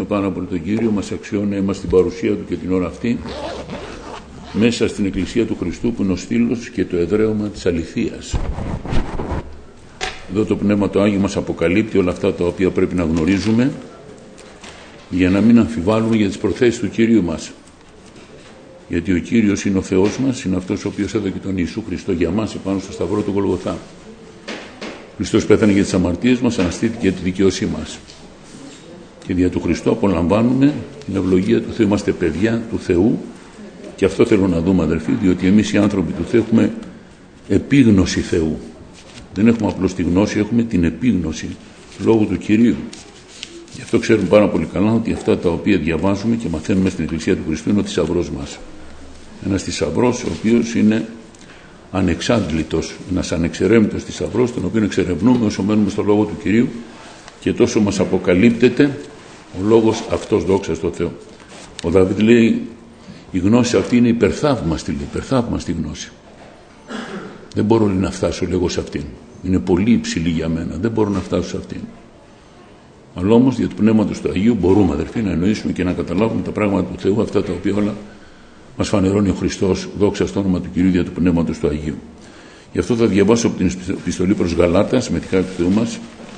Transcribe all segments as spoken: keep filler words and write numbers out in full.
ευχαριστούμε πάρα πολύ τον Κύριο. Μας αξιώνει να είμαστε στην παρουσία Του και την ώρα αυτή μέσα στην Εκκλησία του Χριστού, που είναι ο στήλος και το εδραίωμα της αληθείας. Εδώ το Πνεύμα το Άγιο μας αποκαλύπτει όλα αυτά τα οποία πρέπει να γνωρίζουμε, για να μην αμφιβάλλουμε για τις προθέσεις του Κυρίου μας. Γιατί ο Κύριος είναι ο Θεός μας, είναι αυτός ο οποίος έδωκε τον Ιησού Χριστό για μας επάνω στο σταυρό του Γολγοθά. Ο Χριστός πέθανε για τις αμαρτίες μας, αναστήθηκε για τη δικαίωσή μας. Και δια του Χριστού απολαμβάνουμε την ευλογία του Θεού. Είμαστε παιδιά του Θεού, και αυτό θέλω να δούμε, αδελφοί, διότι εμείς οι άνθρωποι του Θεού έχουμε επίγνωση Θεού. Δεν έχουμε απλώς τη γνώση, έχουμε την επίγνωση λόγω του Κυρίου. Γι' αυτό ξέρουμε πάρα πολύ καλά ότι αυτά τα οποία διαβάζουμε και μαθαίνουμε στην Εκκλησία του Χριστού είναι ο θησαυρός μας. Ένας θησαυρός ο οποίος είναι ανεξάντλητος, ένας ανεξερεύνητος θησαυρός, τον οποίο εξερευνούμε όσο μένουμε στο λόγο του Κυρίου και τόσο μας αποκαλύπτεται ο λόγος αυτός, δόξα στο Θεό. Ο Δαβίδ λέει, η γνώση αυτή είναι υπερθαύμαστη, λέει, υπερθαύμαστη γνώση. Δεν μπορώ να φτάσω, λέγω, σε αυτήν. Είναι πολύ υψηλή για μένα, δεν μπορώ να φτάσω σε αυτήν. Αλλά όμως δια του Πνεύματος του Αγίου μπορούμε, αδερφοί, να εννοήσουμε και να καταλάβουμε τα πράγματα του Θεού, αυτά τα οποία όλα μας φανερώνει ο Χριστός, δόξα στο όνομα του Κυρίου, δια του Πνεύματος του Αγίου. Γι' αυτό θα διαβάσω από την επιστολή προς Γαλάτας, με τη χάρη του Θεού μας.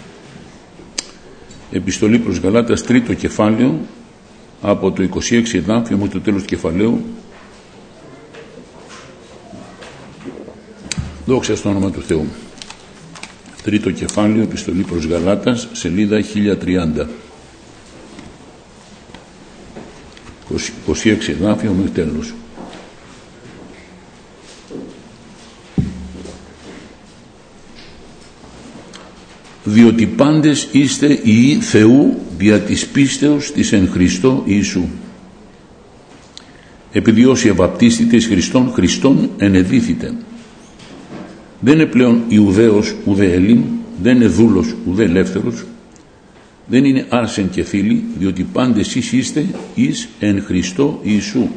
Επιστολή προς Γαλάτας, τρίτο κεφάλαιο, από το είκοσι έξι εδάφιο μέχρι το τέλος του κεφαλαίου. Δόξα στο όνομα του Θεού. Τρίτο κεφάλαιο, επιστολή προς Γαλάτας, σελίδα χίλια τριάντα. είκοσι έξι εδάφιο μέχρι τέλος. Διότι πάντες είστε ιοί Θεού δια της πίστεως της εν Χριστώ Ιησού. Επειδή όσοι ευαπτίστητε εις Χριστόν, Χριστόν ενεδίθητε. Δεν είναι πλέον Ιουδαίος ουδέ Ελλήν, δεν είναι δούλος ουδέ ελεύθερος, δεν είναι άρσεν και φίλοι, διότι πάντες εσείς είστε εις εν Χριστώ Ιησού.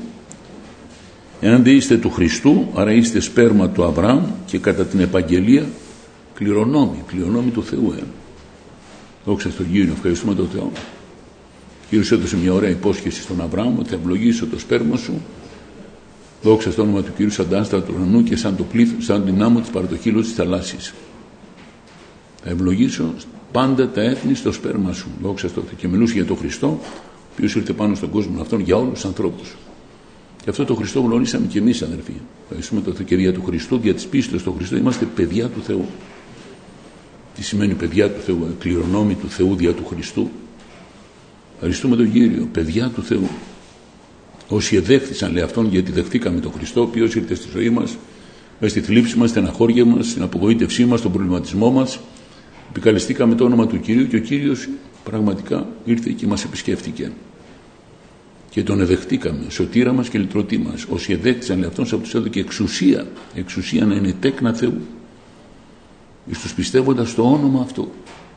Εάν δεν είστε του Χριστού, άρα είστε σπέρμα του Αβραάμ και κατά την επαγγελία κληρονόμοι, κληρονόμοι του Θεού. Ε. Δόξα στον Κύριο, ευχαριστούμε τον Θεό. Ο Κύριος έδωσε μια ωραία υπόσχεση στον Αβραάμ ότι θα ευλογήσω το σπέρμα σου. Δόξα στο όνομα του Κυρίου, σαν τα άστρα του ουρανού και σαν το πλήθος, σαν την άμμο της παρατοχύλος της θαλάσσης. Θα ευλογήσω πάντα τα έθνη στο σπέρμα σου. Δόξα στο Θεό. Και μιλούσε για τον Χριστό, ο οποίος ήρθε πάνω στον κόσμο αυτόν για όλους τους ανθρώπους. Και αυτό το Χριστό γνωρίσαμε και εμείς, αδερφοί. Ευχαριστούμε τον Θεό και δια του Χριστού, δια της πίστης στον Χριστό, είμαστε παιδιά του Θεού. Τι σημαίνει παιδιά του Θεού? Κληρονόμοι του Θεού δια του Χριστού. Ευχαριστούμε τον Κύριο, παιδιά του Θεού. Όσοι εδέχθησαν, λέει, αυτόν, γιατί δεχτήκαμε τον Χριστό, ο οποίος ήρθε στη ζωή μας, μέσα στη θλίψη μας, στην αναχώρια μας, στην απογοήτευσή μας, στον προβληματισμό μας. Επικαλεστήκαμε το όνομα του Κυρίου και ο Κύριος πραγματικά ήρθε και μας επισκέφτηκε. Και τον εδεχτήκαμε, σωτήρα μας και λυτρωτή μας. Όσοι εδέχτησαν, λέει, αυτόν, από τους έδωκε εξουσία, εξουσία να είναι τέκνα Θεού. Εις τους πιστεύοντας το όνομα αυτό.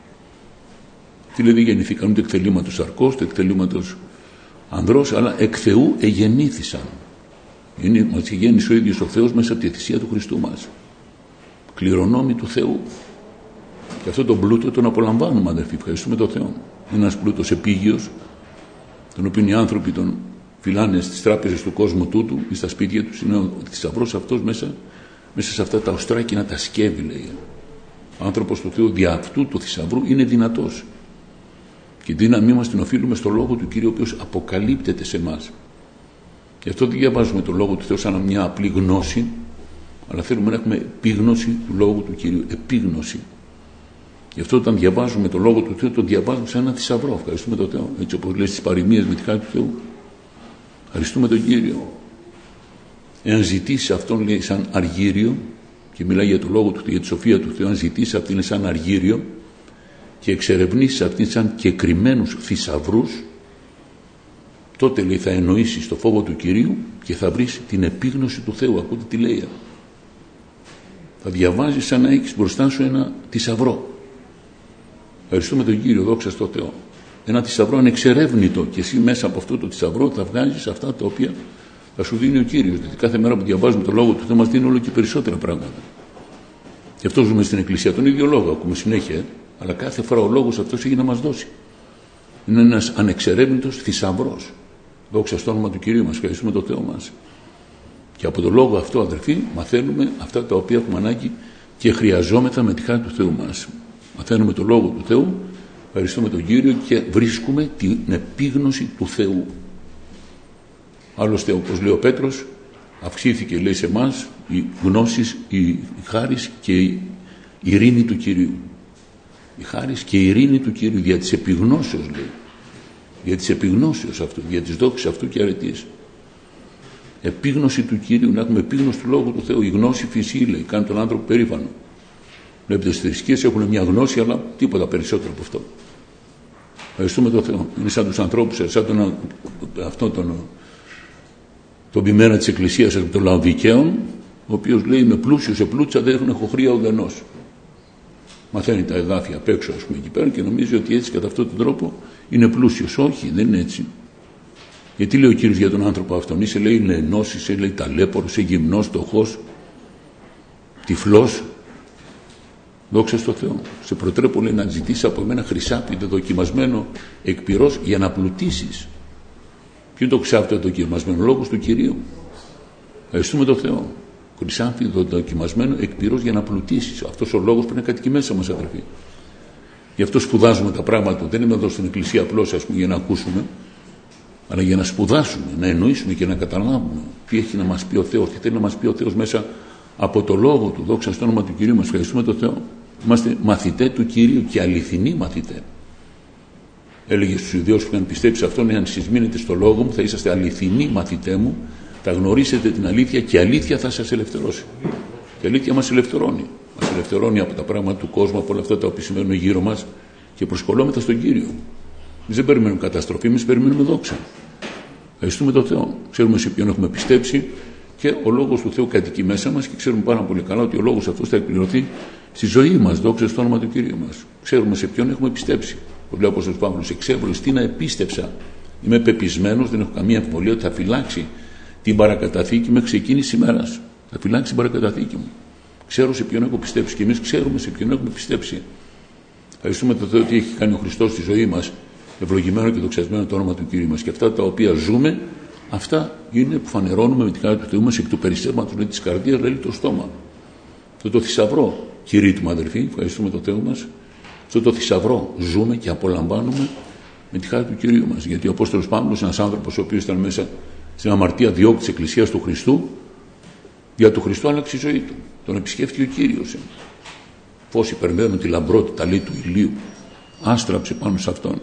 Τι λέει, δεν γεννηθήκαν ούτε εκ θελήματος σαρκός, ούτε εκ θελήματος ανδρός, αλλά εκ Θεού εγεννήθησαν. Είναι, μας γέννησε ο ίδιος ο Θεός μέσα από τη θυσία του Χριστού μας. Κληρονόμοι του Θεού. Και αυτό τον πλούτο τον απολαμβάνουμε, αδερφοί. Ευχαριστούμε τον Θεό. Είναι ένας πλούτος επίγειος, τον οποίο οι άνθρωποι τον φυλάνε στις τράπεζες του κόσμου τούτου ή στα σπίτια τους. Είναι ο θησαυρός αυτός μέσα, μέσα σε αυτά τα οστράκινα τα σκεύη, λέει. Ο άνθρωπος του Θεού δια αυτού του θησαυρού είναι δυνατός. Και η δύναμή μας την οφείλουμε στο λόγο του Κύριου, ο οποίος αποκαλύπτεται σε εμάς. Γι' αυτό δεν διαβάζουμε το λόγο του Θεού σαν μια απλή γνώση, αλλά θέλουμε να έχουμε επίγνωση του λόγου του Κυρίου. Επίγνωση. Γι' αυτό όταν διαβάζουμε το λόγο του Θεού, το διαβάζουμε σαν ένα θησαυρό. Ευχαριστούμε τον Θεό. Έτσι όπως λέει στις παροιμίες με τη χάρη του Θεού. Ευχαριστούμε τον Κύριο. Εάν ζητήσει αυτόν, λέει, σαν αργύριο, και μιλάει για το λόγο του Θεού, για τη σοφία του Θεού, αν ζητήσει αυτήν σαν αργύριο και εξερευνήσει αυτήν σαν κεκριμένους θησαυρούς, τότε, λέει, θα εννοήσεις το φόβο του Κυρίου και θα βρεις την επίγνωση του Θεού. Ακούτε τι λέει. Θα διαβάζεις σαν να έχεις μπροστά σου ένα θησαυρό. Ευχαριστούμε τον Κύριο, δόξα στο Θεό. Ένα θησαυρό ανεξερεύνητο, και εσύ μέσα από αυτό το θησαυρό θα βγάζεις αυτά τα οποία θα σου δίνει ο Κύριος. Γιατί κάθε μέρα που διαβάζουμε το λόγο του Θεού μας δίνει όλο και περισσότερα πράγματα. Γι' αυτό ζούμε στην Εκκλησία. Τον ίδιο λόγο ακούμε συνέχεια, αλλά κάθε φορά ο λόγος αυτός έχει να μας δώσει. Είναι ένας ανεξερεύνητος θησαυρός. Δόξα στο όνομα του Κυρίου μας. Ευχαριστούμε τον Θεό μας. Και από τον λόγο αυτό, αδερφοί, μαθαίνουμε αυτά τα οποία έχουμε ανάγκη και χρειαζόμεθα με τη χάρη του Θεού μας. Μαθαίνουμε τον λόγο του Θεού, ευχαριστούμε τον Κύριο και βρίσκουμε την επίγνωση του Θεού. Άλλωστε, όπως λέει ο Πέτρος, αυξήθηκε, λέει, σε εμάς η γνώση, η χάρις και η ειρήνη του Κυρίου. Η χάρις και η ειρήνη του Κυρίου, δια της επιγνώσεως, λέει. Δια της επιγνώσεως αυτού, δια της δόξης αυτού και αρετής. Επίγνωση του Κυρίου, να έχουμε επίγνωση του Λόγου του Θεού. Η γνώση φυσική, λέει, κάνει τον άνθρωπο περήφανο. Βλέπετε, στις θρησκείες έχουν μια γνώση, αλλά τίποτα περισσότερο από αυτό. Ευχαριστούμε τον Θεό. Είναι σαν τους ανθρώπους, σαν τον, αυτό τον, τον ποιμένα της Εκκλησίας των Λαοδικαίων, ο οποίος λέει: είμαι πλούσιος σε πλούτσα, δεν έχω χρία ουδενός. Μαθαίνει τα εδάφια απ' έξω, ας πούμε, εκεί πέρα και νομίζει ότι έτσι κατά αυτόν τον τρόπο είναι πλούσιος. Όχι, δεν είναι έτσι. Γιατί λέει ο Κύριος για τον άνθρωπο αυτόν? Είσαι, λέει, νεανός, είσαι, λέει, ταλέπορος, είσαι γυμνός, φτωχός, τυφλός. Δόξα στο Θεό. Σε προτρέπω, λέει, να ζητήσεις από μένα χρυσάφι δοκιμασμένο εκ πυρός για να πλουτίσεις. Ποιο είναι το χρυσάφι δοκιμασμένο? Λόγος του Κυρίου. Ευχαριστούμε τον Θεό. Χρυσάφι δοκιμασμένο εκ πυρός για να πλουτίσεις. Αυτός ο λόγος πρέπει να κατοικεί μέσα μας, αδερφοί. Γι' αυτό σπουδάζουμε τα πράγματα. Δεν είμαι εδώ στην Εκκλησία απλώς, ας πούμε, για να ακούσουμε, αλλά για να σπουδάσουμε, να εννοήσουμε και να καταλάβουμε τι έχει να μας πει ο Θεός, τι θέλει να μας πει ο Θεός μέσα από το λόγο του. Δόξα στο όνομα του Κυρίου μας. Ευχαριστούμε τον Θεό. Είμαστε μαθητές του Κυρίου και αληθινοί μαθητές. Έλεγε στους Ιουδαίους που είχαν πιστέψει σε αυτόν: εάν εσείς μείνετε στο λόγο μου, θα είσαστε αληθινοί μαθητές μου, θα γνωρίσετε την αλήθεια και η αλήθεια θα σας ελευθερώσει. Και η αλήθεια μας ελευθερώνει. Μας ελευθερώνει από τα πράγματα του κόσμου, από όλα αυτά τα οποία συμβαίνουν γύρω μας και προσκολόμεθα στον Κύριο. Εμείς δεν περιμένουμε καταστροφή, εμείς περιμένουμε δόξα. Ευχαριστούμε τον Θεό. Ξέρουμε σε ποιον έχουμε πιστέψει και ο λόγος του Θεού κατοικεί μέσα μας και ξέρουμε πάρα πολύ καλά ότι ο λόγος αυτός θα εκπληρωθεί στη ζωή μας. Δόξα στο όνομα του Κυρίου μας. Ξέρουμε σε ποιον έχουμε πιστέψει. Ο λέει ο Απόστολος Παύλος: εξέβολες τι να επίστεψα. Είμαι πεπισμένος, δεν έχω καμία αμφιβολία ότι θα φυλάξει την παρακαταθήκη μέχρι εκείνης της ημέρας. Θα φυλάξει την παρακαταθήκη μου. Ξέρω σε ποιον έχω πιστέψει και εμείς ξέρουμε σε ποιον έχουμε πιστέψει. Ευχαριστούμε τον Θεό ότι έχει κάνει ο Χριστός στη ζωή μας. Ευλογημένο και δοξασμένο το όνομα του Κυρίου μας. Και αυτά τα οποία ζούμε, αυτά είναι που φανερώνουμε με την χάρη του Θεού μας εκ του περιστέρματος της καρδίας, λέει το στόμα. Αυτό το θησαυρό, κηρύττουμε, αδερφοί, ευχαριστούμε τον Θεό μας. Αυτό το θησαυρό ζούμε και απολαμβάνουμε με τη χάρη του Κυρίου μας. Γιατί ο Απόστολος Παύλος, ένας άνθρωπος ο οποίος ήταν μέσα στην αμαρτία, διώκτη της Εκκλησίας του Χριστού, για τον Χριστό άλλαξε η ζωή του. Τον επισκέφτηκε ο Κύριος. Φως υπερβαίνουν τη λαμπρότητα, λέει, του ηλίου. Άστραψε πάνω σε αυτόν.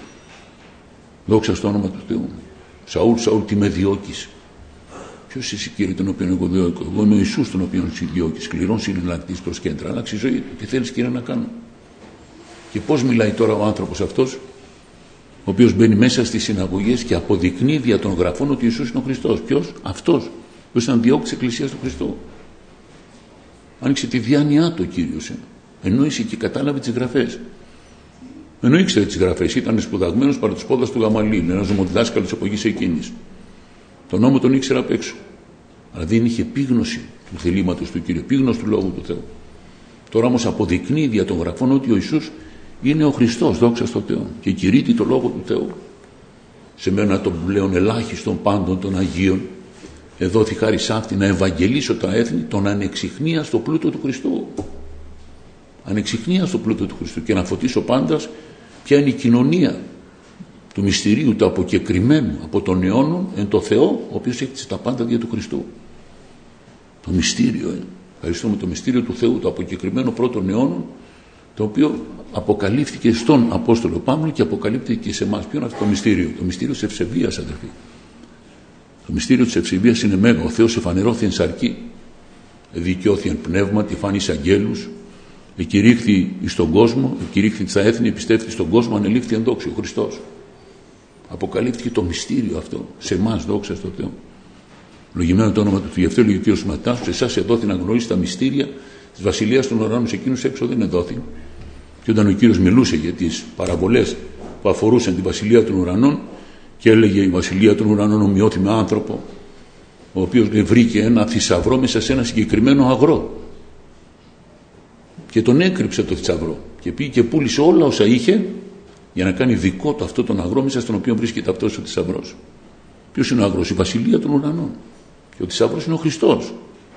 Δόξα στο όνομα του Θεού. Σαούλ, Σαούλ, τι με διώκεις? Ποιος είσαι, Κύριε, τον οποίο εγώ διώκω? Εγώ είμαι ο Ιησούς, τον οποίο εσύ διώκεις. Σκληρός συναλλακτής προς κέντρα. Άλλαξε η ζωή του. Τι θέλεις, Κύριε, να κάνω? Και πώς μιλάει τώρα ο άνθρωπος αυτός, ο οποίος μπαίνει μέσα στις συναγωγές και αποδεικνύει δια των γραφών ότι ο Ιησούς είναι ο Χριστός? Ποιος? Αυτός που ήταν διώκτης της Εκκλησίας του Χριστού. Άνοιξε τη διάνοιά του ο Κύριος. Εννοήσε και κατάλαβε τις γραφές. Ενώ ήξερε τις γραφές, ήταν σπουδαγμένος παρά τους πόδας του Γαμαλήλ, ένας νομοδιδάσκαλος εποχής εκείνης. Τον νόμο τον ήξερε απ' έξω. Αλλά δεν είχε επίγνωση του θελήματος του Κύριου, επίγνωση του λόγου του Θεού. Τώρα όμως αποδεικνύει δια των γραφών ότι ο Ιησούς είναι ο Χριστός, δόξα στο Θεό, και κηρύττει το λόγο του Θεού. Σε μένα τον πλέον ελάχιστον πάντων των Αγίων, εδόθη χάρη σ' αυτή να ευαγγελίσω τα έθνη τον ανεξιχνία στο πλούτο του Χριστού. Ανεξιχνία στο πλούτο του Χριστού και να φωτίσω πάντας ποια είναι η κοινωνία του μυστηρίου, του αποκεκριμένου από τον αιώνων εν το Θεό, ο οποίος έκτισε τα πάντα δια του Χριστού. Το μυστήριο, ε. ευχαριστούμε, το μυστήριο του Θεού, το αποκεκριμένο πρώτων αιώνων, το οποίο αποκαλύφθηκε στον Απόστολο Παύλο και αποκαλύπτηκε και σε εμάς. Ποιο είναι αυτό το μυστήριο? Το μυστήριο της ευσεβίας, αδερφοί. Το μυστήριο της ευσεβίας είναι μέγα. Ο Θεός εφανερώθη εν σαρκή, δικαιώθη εν πνεύματι, φάνησε αγγέλους, εκηρύχθη στον κόσμο, εκηρύχθη στα έθνη, επιστέφθη στον κόσμο, ανελήφθη εν δόξη ο Χριστός. Αποκαλύφθηκε το μυστήριο αυτό σε εμάς, δόξα στο Θεό. Λογημένο το όνομα του Θεού. Γι' αυτό λέγει ο Κύριος μετά, σε εσάς εδόθη να γνωρίσει τα μυστήρια της βασιλείας των ουρανών, σε εκείνους έξω δεν εδόθη. Και όταν ο Κύριος μιλούσε για τις παραβολές που αφορούσαν τη βασιλεία των ουρανών και έλεγε η βασιλεία των ουρανών ομοιώθη με άνθρωπο, ο οποίος βρήκε ένα θησαυρό μέσα σε ένα συγκεκριμένο αγρό. Και τον έκρυψε το θησαυρό και πήγε και πούλησε όλα όσα είχε για να κάνει δικό του αυτό τον αγρό μέσα στον οποίο βρίσκεται αυτός ο θησαυρός. Ποιος είναι ο αγρός? Η βασιλεία των ουρανών. Και ο θησαυρός είναι ο Χριστός.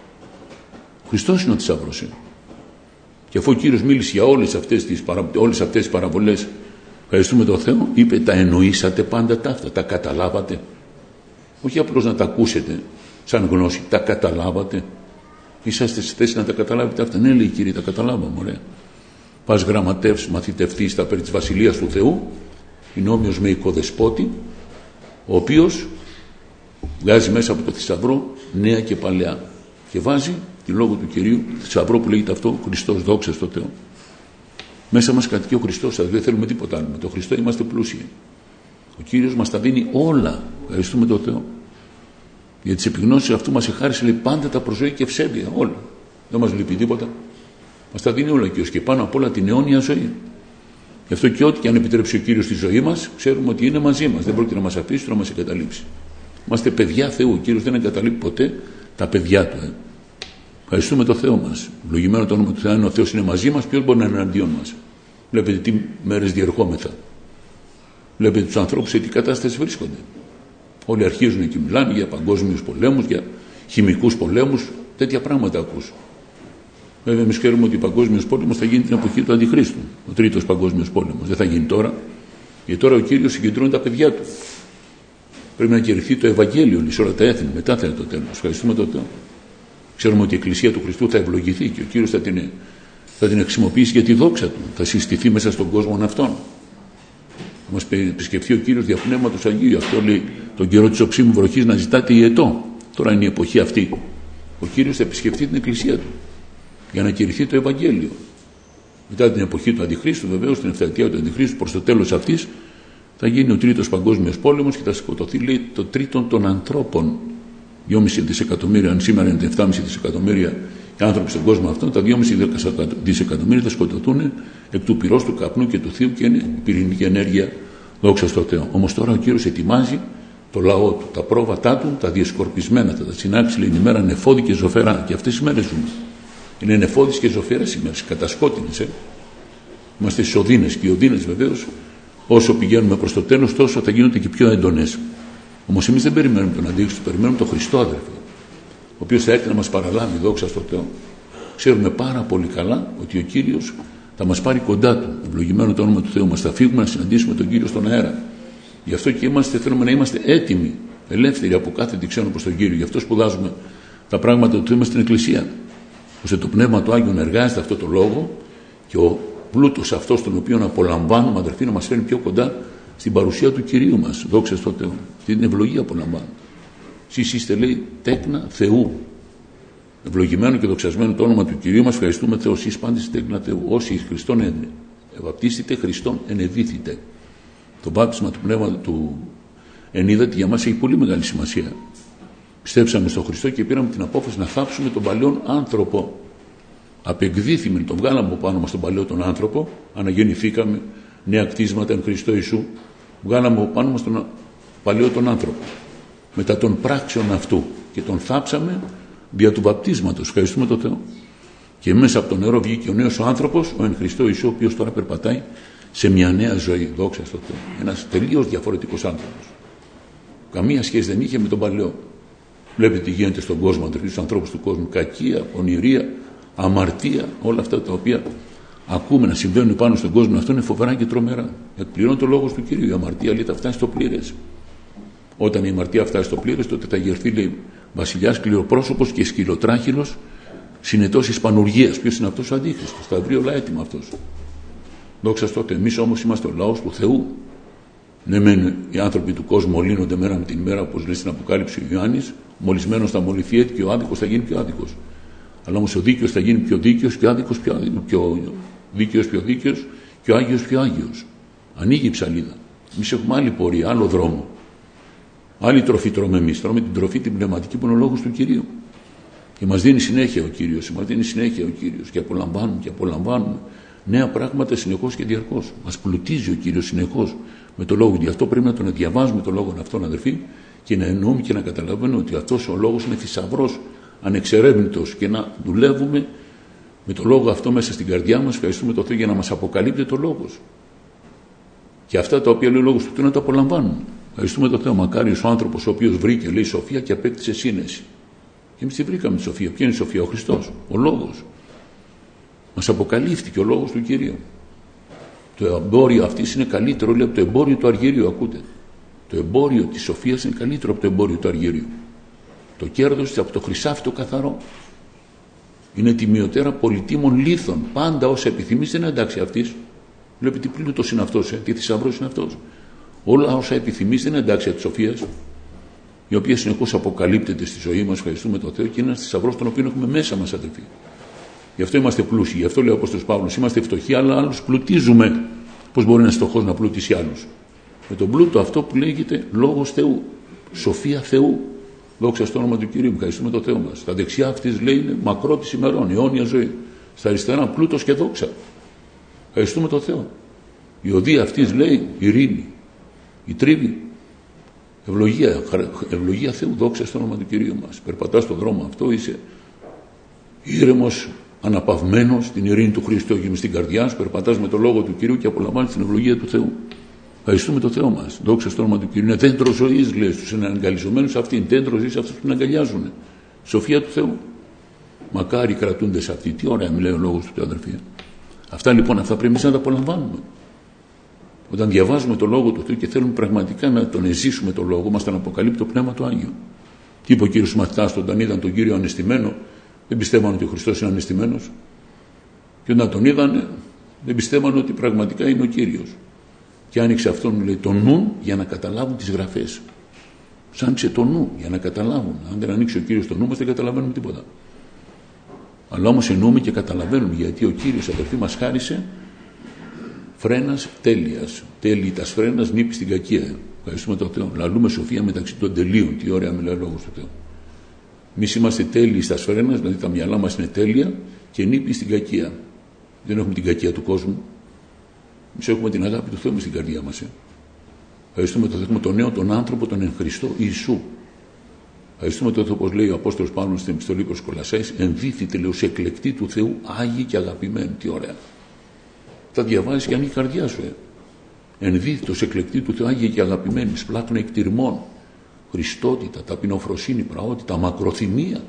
Ο Χριστός είναι ο θησαυρός. Και αφού ο Κύριος μίλησε για όλες αυτές τις, παρα... όλες αυτές τις παραβολές, ευχαριστούμε τον Θεό, είπε τα εννοήσατε πάντα τα αυτά, τα καταλάβατε. Όχι απλώς να τα ακούσετε σαν γνώση, τα καταλάβατε. Είσαστε στη θέση να τα καταλάβετε αυτά? Ναι, λέει Κύριε, τα καταλάβαμε, ωραία. Πας γραμματεύς, μαθητευτείς τα περί της βασιλείας του Θεού, είναι όμοιος με οικοδεσπότη, ο οποίος βγάζει μέσα από το θησαυρό νέα και παλαιά και βάζει τη λόγο του Κυρίου θησαυρό που λέγεται αυτό Χριστός, δόξα στο Θεό. Μέσα μας κατοικεί ο Χριστός, δηλαδή δεν θέλουμε τίποτα άλλο. Με τον Χριστό είμαστε πλούσιοι. Ο Κύριος μας τα δίνει όλα. Ευχαριστούμε τον Θεό. Για τις επιγνώσεις αυτού μας εχάρισε, λέει, πάντα τα προσζωή και ευσέβεια. Όλα. Δεν μας λείπει τίποτα. Μας τα δίνει όλα και ως και πάνω απ' όλα την αιώνια ζωή. Γι' αυτό και ό,τι και αν επιτρέψει ο Κύριος στη ζωή μας, ξέρουμε ότι είναι μαζί μας. Δεν πρόκειται να μας αφήσει, να μας εγκαταλείψει. Είμαστε παιδιά Θεού. Ο Κύριος δεν εγκαταλείπει ποτέ τα παιδιά του. Ε. Ευχαριστούμε τον Θεό μας. Ευλογημένο το όνομα του Θεού. Αν ο Θεός είναι μαζί μας, ποιος μπορεί να είναι εναντίον μας? Βλέπετε τι μέρες διερχόμεθα. Βλέπετε τους ανθρώπους σε τι κατάσταση βρίσκονται. Όλοι αρχίζουν και μιλάνε για παγκόσμιους πολέμους, για χημικούς πολέμους, τέτοια πράγματα ακούς. Βέβαια, εμείς ξέρουμε ότι ο παγκόσμιος πόλεμος θα γίνει την εποχή του Αντιχρίστου. Ο τρίτος παγκόσμιος πόλεμος. Δεν θα γίνει τώρα. Γιατί τώρα ο Κύριος συγκεντρώνει τα παιδιά του. Πρέπει να κηρυχθεί το Ευαγγέλιο σε όλα τα έθνη. Μετά θα είναι το τέλος. Ευχαριστούμε τον Θεό. Ξέρουμε ότι η Εκκλησία του Χριστού θα ευλογηθεί και ο Κύριος θα την, θα την χρησιμοποιήσει για τη δόξα του. Θα συστηθεί μέσα στον κόσμο αυτόν. Θα μας επισκεφθεί ο Κύριος δια Πνεύματος Αγίου. Αυτό λέει τον καιρό της οξύμου βροχής να ζητάτε ιετό. Τώρα είναι η εποχή αυτή. Ο Κύριος θα επισκεφθεί την Εκκλησία του για να κηρυχθεί το Ευαγγέλιο. Μετά την εποχή του Αντιχρίστου, βεβαίως, την ευθετία του Αντιχρίστου, προς το τέλος αυτής, θα γίνει ο τρίτος παγκόσμιος πόλεμος και θα σκοτωθεί, λέει, το τρίτον των ανθρώπων. δυόμισι δισεκατομμύρια, αν σήμερα είναι επτά κόμμα πέντε δισεκατομμύρια οι άνθρωποι στον κόσμο αυτόν, τα δυόμισι δισεκατομμύρια θα σκοτωθούν εκ του πυρός, του καπνού και του θείου και είναι η πυρηνική ενέργεια, δόξα στο Θεό. Όμως τώρα ο Κύριος ετοιμάζει το λαό του, τα πρόβατά του, τα διασκορπισμένα, θα τα συνάξει, λέει, την ημέρα νεφώδη και ζωφερά. Και αυτές τις μέρες ζούμε. Είναι νεφώδεις και ζωφερές ημέρες, κατασκότεινες. Ε. Είμαστε στις οδύνες και οι οδύνες βεβαίως, όσο πηγαίνουμε προς το τέλος, τόσο θα γίνονται και πιο έντονες. Όμως εμείς δεν περιμένουμε τον Αντίχριστο, περιμένουμε τον Χριστό, αδερφέ, ο οποίος θα έρθει να μας παραλάβει, δόξα στο Θεό. Ξέρουμε πάρα πολύ καλά ότι ο Κύριος θα μας πάρει κοντά του. Ευλογημένο το όνομα του Θεού μας. Θα φύγουμε να συναντήσουμε τον Κύριο στον αέρα. Γι' αυτό και είμαστε, θέλουμε να είμαστε έτοιμοι, ελεύθεροι από κάθε τι ξένο προς τον Κύριο. Γι' αυτό σπουδάζουμε τα πράγματα του Θεού στην Εκκλησία. Ώστε το Πνεύμα του Άγιου να εργάζεται αυτό το λόγο και ο πλούτος αυτός τον οποίο απολαμβάνουμε, αδερφοί, να μας φέρνει πιο κοντά στην παρουσία του Κυρίου μας. Δόξα στο Θεό. Την ευλογία απολαμβάνουμε. Εσείς είστε, λέει, τέκνα Θεού. Ευλογημένο και δοξασμένο το όνομα του Κυρίου μας. Ευχαριστούμε Θεό. Εσείς πάντες είστε τέκνα Θεού. Όσοι Χριστόν ευαπτίστητε, Χριστόν ενεδίθητε. Το βάπτισμα του Πνεύμα του ενίδατη για μας έχει πολύ μεγάλη σημασία. Πιστέψαμε στον Χριστό και πήραμε την απόφαση να θάψουμε τον παλαιόν άνθρωπο. Απεκδίθημε, τον βγάλαμε από πάνω μας τον παλαιό τον άνθρωπο, αναγεννηθήκαμε, νέα κτίσματα εν Χριστώ Ιησού, βγάλαμε από πάνω μας τον παλαιό τον άνθρωπο. Μετά των πράξεων αυτού και τον θάψαμε δια του βαπτίσματος. Ευχαριστούμε τον Θεό. Και μέσα από το νερό βγήκε ο νέος ο άνθρωπος, ο εν Χριστώ Ιησού, ο οποίος τώρα περπατάει σε μια νέα ζωή. Δόξα στον Θεό. Ένας τελείως διαφορετικός άνθρωπος. Καμία σχέση δεν είχε με τον παλαιό. Βλέπετε τι γίνεται στον κόσμο, στους ανθρώπους του κόσμου. Κακία, ονειρία, αμαρτία, όλα αυτά τα οποία ακούμε να συμβαίνουν πάνω στον κόσμο, αυτό είναι φοβερά και τρομερά. Εκπληρώνει το λόγο του Κυρίου. Η αμαρτία, λέει, θα φτάσει στο πλήρες. Όταν η αμαρτία φτάσει στο πλήρες, τότε θα γερθεί, λέει, βασιλιάς σκληροπρόσωπος και σκυλοτράχυλος, συνετός εις πανουργίας. Ποιος είναι αυτός? Ο Αντίχριστος. Θα βρει όλα έτοιμα αυτός. Δόξα τότε. Εμείς όμως είμαστε ο λαός του Θεού. Ναι, μεν οι άνθρωποι του κόσμου μολύνονται μέρα με την ημέρα, όπως λέει στην Αποκάλυψη ο Ιωάννης. Μολυσμένος θα μολυθεί έτσι και ο άδικος θα γίνει πιο άδικος. Αλλά όμως ο δίκαιος θα γίνει πιο δίκαιος και ο άδικος πιο άδικος. Και ο δίκαιος πιο δίκαιος και ο άγιος πιο άγιος. Ανοίγει η ψαλίδα. Εμείς έχουμε άλλη πορεία, άλλο δρόμο. Άλλη τροφή τρώμε εμείς. Τρώμε την τροφή την πνευματική που είναι ο λόγος του Κυρίου. Και μας δίνει συνέχεια ο Κύριος. Μας δίνει συνέχεια ο Κύριος. Και απολαμβάνουμε και απολαμβάνουμε νέα πράγματα συνεχώς και διαρκώς. Μας πλουτίζει ο Κύριος συνεχώς με το λόγο. Γι' αυτό πρέπει να τον διαβάζουμε τον λόγο αυτόν, αδερφοί, και να εννοούμε και να καταλαβαίνουμε ότι αυτός ο λόγος είναι θησαυρός ανεξερεύνητος και να δουλεύουμε με το λόγο αυτό μέσα στην καρδιά μας. Ευχαριστούμε το Θεό για να μας αποκαλύπτει το λόγος. Και αυτά τα οποία λέει ο λόγος του Θεού να τα απολαμβάνουμε. Ευχαριστούμε τον Θεό. Μακάριος ο άνθρωπος ο οποίος βρήκε, λέει, σοφία και απέκτησε σύνεση. Και εμείς τη βρήκαμε τη σοφία. Ποια είναι η σοφία? Ο Χριστός, ο λόγος. Μας αποκαλύφθηκε ο λόγος του Κυρίου. Το εμπόριο αυτής είναι καλύτερο, λέει, από το εμπόριο του αργυρίου. Ακούτε. Το εμπόριο της σοφίας είναι καλύτερο από το εμπόριο του αργυρίου. Το κέρδος από το χρυσάφι το καθαρό. Είναι τιμιωτέρα πολυτίμων λίθων. Πάντα όσα επιθυμείς δεν είναι εντάξει αυτής. Βλέπει τι πλούτος είναι αυτός, ε, τι θησαυρός είναι αυτός. Όλα όσα επιθυμείς δεν είναι εντάξει της σοφίας, η οποία συνεχώς αποκαλύπτεται στη ζωή μας. Ευχαριστούμε τον Θεό, και είναι ένας θησαυρός τον οποίο έχουμε μέσα μας, αδελφοί. Γι' αυτό είμαστε πλούσιοι. Γι' αυτό λέει ο Απόστολος Παύλος: είμαστε φτωχοί, αλλά άλλους πλουτίζουμε. Πώς μπορεί ένας φτωχός να πλουτίσει άλλους? Με τον πλούτο αυτό που λέγεται λόγος Θεού, σοφία Θεού. Δόξα στο όνομα του Κυρίου. Ευχαριστούμε τον Θεό μας. Στα δεξιά αυτής, λέει, είναι μακρότης ημερών, αιώνια ζωή. Στα αριστερά πλούτος και δόξα. Ευχαριστούμε τον Θεό. Η οδεία αυτής, λέει, ειρήνη, η τρίβη, ευλογία, ευλογία Θεού. Δόξα στο όνομα του Κυρίου μας. Περπατάς στον δρόμο αυτό, είσαι ήρεμος, αναπαυμένος, στην ειρήνη του Χριστού έχει στην καρδιά σου. Περπατάς με το λόγο του Κυρίου και απολαμβάνεις την ευλογία του Θεού. Ευχαριστούμε τον Θεό μας. Δόξα στο όνομα του Κυρίου. Είναι δέντρο ζωής, λέει, στους εναγκαλιζομένους αυτήν. Δέντρο ζωής αυτούς που την αγκαλιάζουν. Σοφία του Θεού. Μακάρι κρατούνται σε αυτή. Τι ωραία μιλάει ο λόγος του, αδερφοί. Αυτά λοιπόν, αυτά πρέπει να τα απολαμβάνουμε. Όταν διαβάζουμε το λόγο του Θεού και θέλουμε πραγματικά να τον εζήσουμε το λόγο, μας τον αποκαλύπτει το Πνεύμα του Άγιο. Τι είπε ο Κύριος στους μαθητάς του όταν είδαν τον Κύριο ανεστημένο? Δεν πιστεύαν ότι ο Χριστός είναι ανεστημένος. Και όταν τον είδαν, δεν πιστεύαν ότι πραγματικά είναι ο Κύριος. Και άνοιξε αυτόν, λέει, το νου για να καταλάβουν τις γραφές. Σ' άνοιξε το νου για να καταλάβουν. Αν δεν ανοίξει ο Κύριος το νου μας, δεν καταλαβαίνουμε τίποτα. Αλλά όμως εννοούμε και καταλαβαίνουμε, γιατί ο Κύριος, αδερφοί, μας χάρισε φρένας τέλειας. Τέλειητας φρένας νύπη στην κακία. Ευχαριστούμε τον Θεό. Λαλούμε σοφία μεταξύ των τελείων. Τι ωραία μιλάει ο λόγος του Θεού. Εμείς είμαστε τέλειοι στα φρένας, δηλαδή τα μυαλά μας είναι τέλεια, και νύπη στην κακία. Δεν έχουμε την κακία του κόσμου. Εμείς έχουμε την αγάπη του Θεού μες στην καρδιά μας. Ε. Ευχαριστούμε τον Θεό. Έχουμε τον νέο τον άνθρωπο, τον εν Χριστώ Ιησού. Ευχαριστούμε τον Θεό, όπως λέει ο Απόστολος Παύλος στην επιστολή προς Κολασσάης, ενδύθητε, λέει, ως εκλεκτοί του Θεού, άγιοι και αγαπημένοι. Τι ωραία. Θα διαβάζεις και ανοίγει η καρδιά σου. Ε. Ενδύθητε ως εκλεκτοί του Θεού, άγιοι και αγαπημένοι, σπλάτων εκτιρμών, χριστότητα, ταπεινοφροσύνη, πραότητα, μακροθυμία.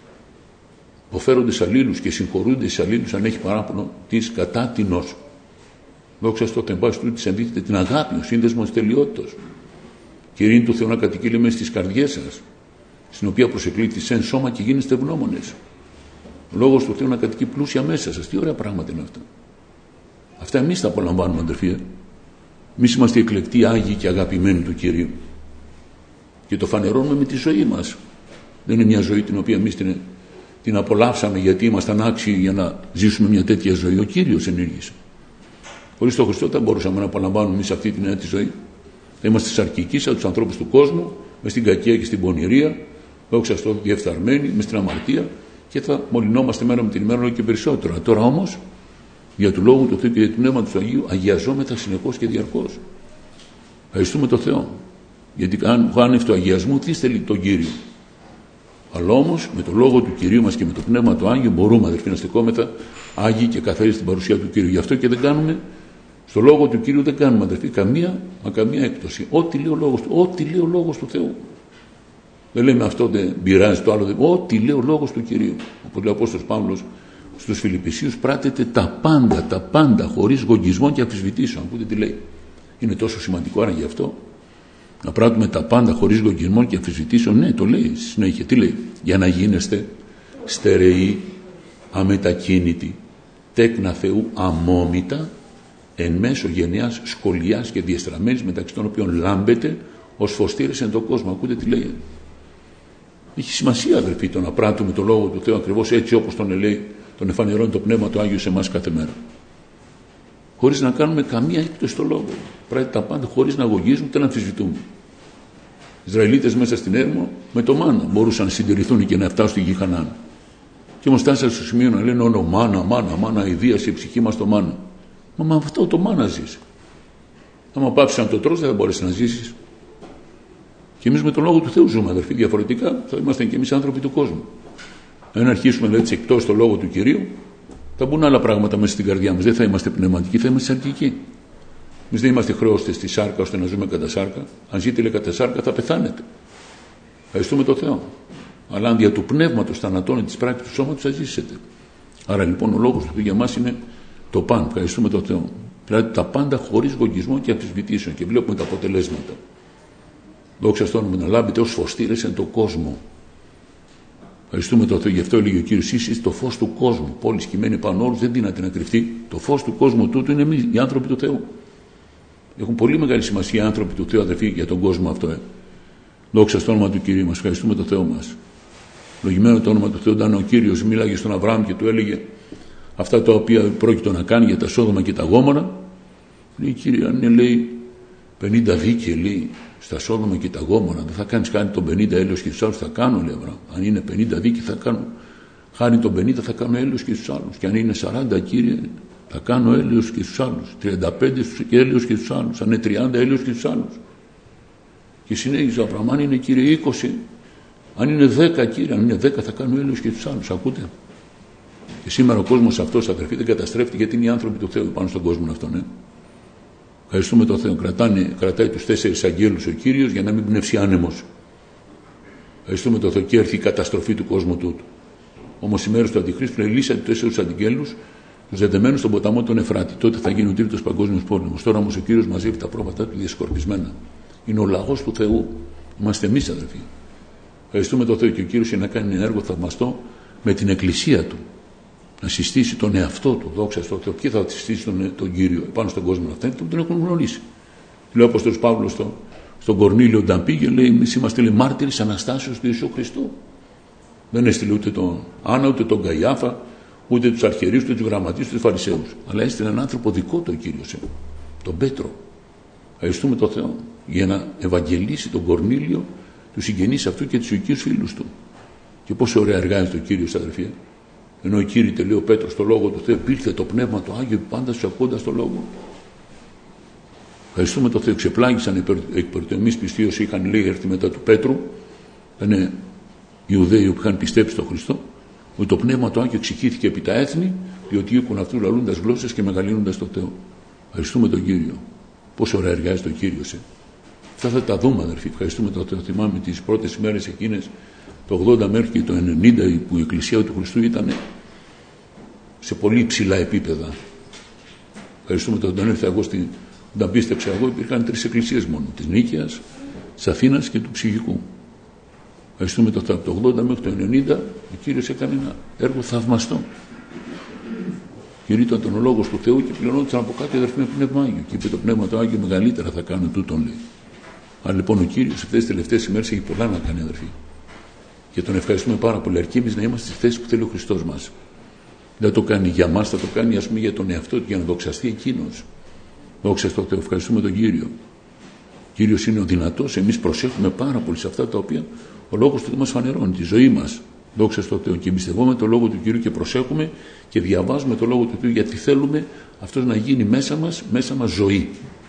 Υποφέρονται σε αλλήλους και συγχωρούνται σε αλλήλους αν έχει παράπονο της κατάτινος. Δόξα στο τεμπάς του της ενδείχεται την αγάπη, ο σύνδεσμος της τελειότητας. Και η ειρήνη του Θεού να κατοικεί μέσα στις καρδιές σας, στην οποία προσεκλήθη εν σώμα και γίνεστε ευγνώμονες. Ο λόγος του Θεού να κατοικεί πλούσια μέσα σας. Τι ωραία πράγματα είναι αυτά. Αυτά εμείς τα απολαμβάνουμε, αδερφοί. Εμείς είμαστε εκλεκτοί, άγιοι και αγαπημένοι του Κυρίου. Και το φανερώνουμε με τη ζωή μας. Δεν είναι μια ζωή την οποία εμείς την, την απολαύσαμε γιατί ήμασταν άξιοι για να ζήσουμε μια τέτοια ζωή. Ο Κύριος ενήργησε. Χωρίς τον Χριστό δεν μπορούσαμε να απολαμβάνουμε εμείς αυτή την νέα τη ζωή. Θα είμαστε σαρκικοί σαν τους ανθρώπους του κόσμου, μες στην κακία και στην πονηρία, δόξα στο διεφθαρμένοι, μες στην αμαρτία, και θα μολυνόμαστε μέρα με την ημέρα όλο και περισσότερο. Τώρα όμως, για του λόγου του Θεού και για του Πνεύματος του Αγίου, αγιαζόμεθα συνεχώς και διαρκώς. Ευχαριστούμε τον Θεό. Γιατί αν άνευ του αγιασμού, τι στέλνει τον Κύριο. Αλλά όμως με το λόγο του Κυρίου μας και με το Πνεύμα του Άγιο μπορούμε, αδερφοί, να στεκόμεθα άγιοι και καθαροί στην παρουσία του Κύριου. Γι' αυτό και δεν κάνουμε, στο λόγο του Κύριου δεν κάνουμε, αδερφοί, καμία, μα καμία έκπτωση. Ό,τι λέει ο λόγος του, ό,τι λέει ο λόγος του Θεού. Δεν λέμε αυτό δεν πειράζει, το άλλο δεν. Ό,τι λέει ο λόγος του Κυρίου. Όπως λέει ο Απόστολος Παύλος στους Φιλιππισίους, πράτετε τα πάντα, τα πάντα, χωρίς γογγισμό και αμφισβητήσεων. Ακούτε τι λέει. Είναι τόσο σημαντικό άρα γι' αυτό. Να πράττουμε τα πάντα χωρίς γογγισμό και αμφισβητήσεων. Ναι, το λέει στη συνέχεια. Τι λέει? Για να γίνεστε στερεοί, αμετακίνητοι, τέκνα Θεού αμόμητα, εν μέσω γενιάς σκολιάς και διεστραμμένης, μεταξύ των οποίων λάμπετε ως φωστήρες εν τον κόσμο. Ακούτε τι λέει. Έχει σημασία, αδερφοί, το να πράττουμε το λόγο του Θεού ακριβώς έτσι όπως τον λέει, τον εφανερώνει το Πνεύμα του Άγιο σε εμάς κάθε μέρα. Χωρίς να κάνουμε καμία έκπτωση στο λόγο. Πράττει τα πάντα χωρίς να αγωγίζουμε ούτε να αμφισβητούμε. Οι Ισραηλίτες μέσα στην έρημο με το μάνα μπορούσαν να συντηρηθούν και να φτάσουν στη γη Χανaan. Και όμως φτάσαν στο σημείο να λένε όλο μάνα, μάνα, μάνα, ιδίασε η ψυχή μας το μάνα. Μα με αυτό το μάνα ζεις. Άμα πάψεις να το τρως δεν θα μπορέσεις να ζήσεις. Και εμείς με τον λόγο του Θεού ζούμε, αδερφοί. Διαφορετικά θα είμαστε και εμείς άνθρωποι του κόσμου. Αν αρχίσουμε δηλαδή τις εκπτώσεις στο λόγο του Κυρίου, θα μπουν άλλα πράγματα μέσα στην καρδιά μας. Δεν θα είμαστε πνευματικοί, θα είμαστε σαρκικοί. Εμείς δεν είμαστε χρεώστες στη σάρκα ώστε να ζούμε κατά σάρκα. Αν ζείτε λέει κατά σάρκα θα πεθάνετε. Ευχαριστούμε τον Θεό. Αλλά αν δια του πνεύματος θανατώνει τις πράξεις του σώματος θα ζήσετε. Άρα λοιπόν ο λόγος του για μας είναι το παν. Ευχαριστούμε τον Θεό. Δηλαδή τα πάντα χωρίς γογγισμό και αμφισβητήσεων και βλέπουμε τα αποτελέσματα. Δόξα στον όνομα να λάμπετε ως φωστήρες εν τον κόσμο. Ευχαριστούμε τον Θεό. Γι' αυτό έλεγε ο Κύριος: Είσαι το φως του κόσμου. Πόλη σκυμμένη πάνω όλους, δεν δύναται να κρυφτεί. Το φως του κόσμου τούτου είναι εμείς, οι άνθρωποι του Θεού. Έχουν πολύ μεγάλη σημασία οι άνθρωποι του Θεού, αδερφοί, για τον κόσμο αυτό. Ε. Δόξα στο όνομα του Κυρίου μας. Ευχαριστούμε τον Θεό μας. Λογημένο το όνομα του Θεού, όταν ο Κύριος μίλαγε στον Αβραάμ και του έλεγε αυτά τα οποία πρόκειται να κάνει για τα Σόδομα και τα Γόμορα, λέει: Κύριε, αν είναι, λέει, πενήντα δίκαιοι, λέει, στα Σόδομα και τα Γόμορα, δεν θα κάνεις χάρη των πενήντα έλεος και στους άλλους? Θα κάνω, λέει Αβραάμ. Αν είναι πενήντα δίκαιοι, θα κάνω χάρη των πενήντα, θα κάνω έλεος και στους άλλους. Και αν είναι σαράντα, Κύριε, θα κάνω έλεος και στους άλλους. τριάντα πέντε έλεος και στους άλλους. Αν είναι τριάντα, έλεος και στους άλλους. Και συνέχιζε ο Αβραάμ: αν είναι, Κύριε, είκοσι, αν είναι δέκα, Κύριε, αν είναι δέκα, θα κάνω έλεος και στους άλλους. Ακούτε? Και σήμερα ο κόσμος αυτός, αδερφοί, δεν καταστρέφεται γιατί είναι οι άνθρωποι του Θεού πάνω στον κόσμο αυτόν. Ναι. Ευχαριστούμε τον Θεό. Κρατάνε, κρατάει τους τέσσερις αγγέλους ο Κύριος για να μην πνεύσει άνεμος. Ευχαριστούμε τον Θεό και έρθει η καταστροφή του κόσμου τούτου. Όμως οι μέρες του Αντιχρίστου ελύσατε τους τέσσερις αγγέλους, τους δεδεμένους στον ποταμό των Εφράτη. Τότε θα γίνει ο τρίτος παγκόσμιος πόλεμος. Τώρα όμως ο Κύριος μαζεύει τα πρόβατά του διασκορπισμένα. Είναι ο λαγός του Θεού. Είμαστε εμείς, αδερφοί. Ευχαριστούμε τον Θεό και ο Κύριος είναι να κάνει ένα έργο θαυμαστό με την Εκκλησία του. Να συστήσει τον εαυτό του, δόξα στο Θεό. Ποιοι θα συστήσει τον, τον Κύριο πάνω στον κόσμο αυτό? Που τον έχουν γνωρίσει. Λέει ο Απόστολος Παύλος στο, στον Κορνήλιο όταν πήγε, λέει: εμείς είμαστε, λέει, μάρτυρες Αναστάσεως του Ιησού Χριστού. Δεν έστειλε ούτε τον Άννα, ούτε τον Καϊάφα, ούτε τους αρχιερείς, ούτε τους γραμματείς, ούτε τους Φαρισαίους. Αλλά έστειλε έναν άνθρωπο δικό του ο Κύριος, τον Πέτρο. Ευχαριστούμε τον Θεό για να ευαγγελίσει τον Κορνήλιο, τους συγγενείς αυτού και τους οικείους φίλους του. Και πόσο ωραία εργάζεται ο Κύριος, αδερφοί. Ενώ ο Κύριος, λέει ο Πέτρος, στο λόγο του Θεού, υπήρχε το πνεύμα του Άγιο πάντα τους ακούοντας το λόγο. Ευχαριστούμε τον Θεό. Ξεπλάγησαν εκ πρωτοεμής πιστοί όσοι είχαν, λέει, έρθει μετά του Πέτρου. Ήταν οι Ιουδαίοι που είχαν πιστέψει στον Χριστό, ότι το πνεύμα του Άγιο εξηγήθηκε επί τα έθνη, διότι ήκουν αυτού λαλούντας γλώσσες και μεγαλύνοντας τον Θεό. Ευχαριστούμε τον Κύριο. Πόσο ωραία εργάζεται ο Κύριος. Ε. Αυτά θα τα δούμε, αδερφοί. Ευχαριστούμε τον Θεό. Θυμάμαι τις πρώτες ημέρες εκείνες, το ογδόντα μέχρι και το ενενήντα, που η Εκκλησία του Χριστού ήταν σε πολύ ψηλά επίπεδα. Ευχαριστούμε τον Θεό. Όταν εγώ στην, όταν πίστεψα εγώ, υπήρχαν τρεις εκκλησίες μόνο: της Νίκαιας, της Αθήνας και του Ψυχικού. Ευχαριστούμε τον Θεό. Από το ογδόντα μέχρι το ενενήντα, ο Κύριος έκανε ένα έργο θαυμαστό. Κηρύττω τον λόγο του Θεού και πληρώνονταν από κάτι, αδερφοί, με πνεύμα Άγιο. Και είπε το πνεύμα του Άγιο: μεγαλύτερα θα κάνω τούτον, λέει. Αλλά λοιπόν ο Κύριος αυτές τις τελευταίες ημέρες έχει πολλά να κάνει, αδερφοί. Και τον ευχαριστούμε πάρα πολύ. Αρκεί εμείς να είμαστε στη θέση που θέλει ο Χριστός μας. Δεν το κάνει για μας, θα το κάνει, ας πούμε, για τον εαυτό του, για να δοξαστεί εκείνος. Δόξα στο Θεό. Ευχαριστούμε τον Κύριο. Ο Κύριος είναι ο δυνατός. Εμείς προσέχουμε πάρα πολύ σε αυτά τα οποία ο λόγος του μας φανερώνει, τη ζωή μας. Δόξα στο Θεό. Και εμπιστευόμαστε το λόγο του Κύριου και προσέχουμε και διαβάζουμε το λόγο του Θεού, γιατί θέλουμε αυτός να γίνει μέσα μας, μέσα μας ζωή.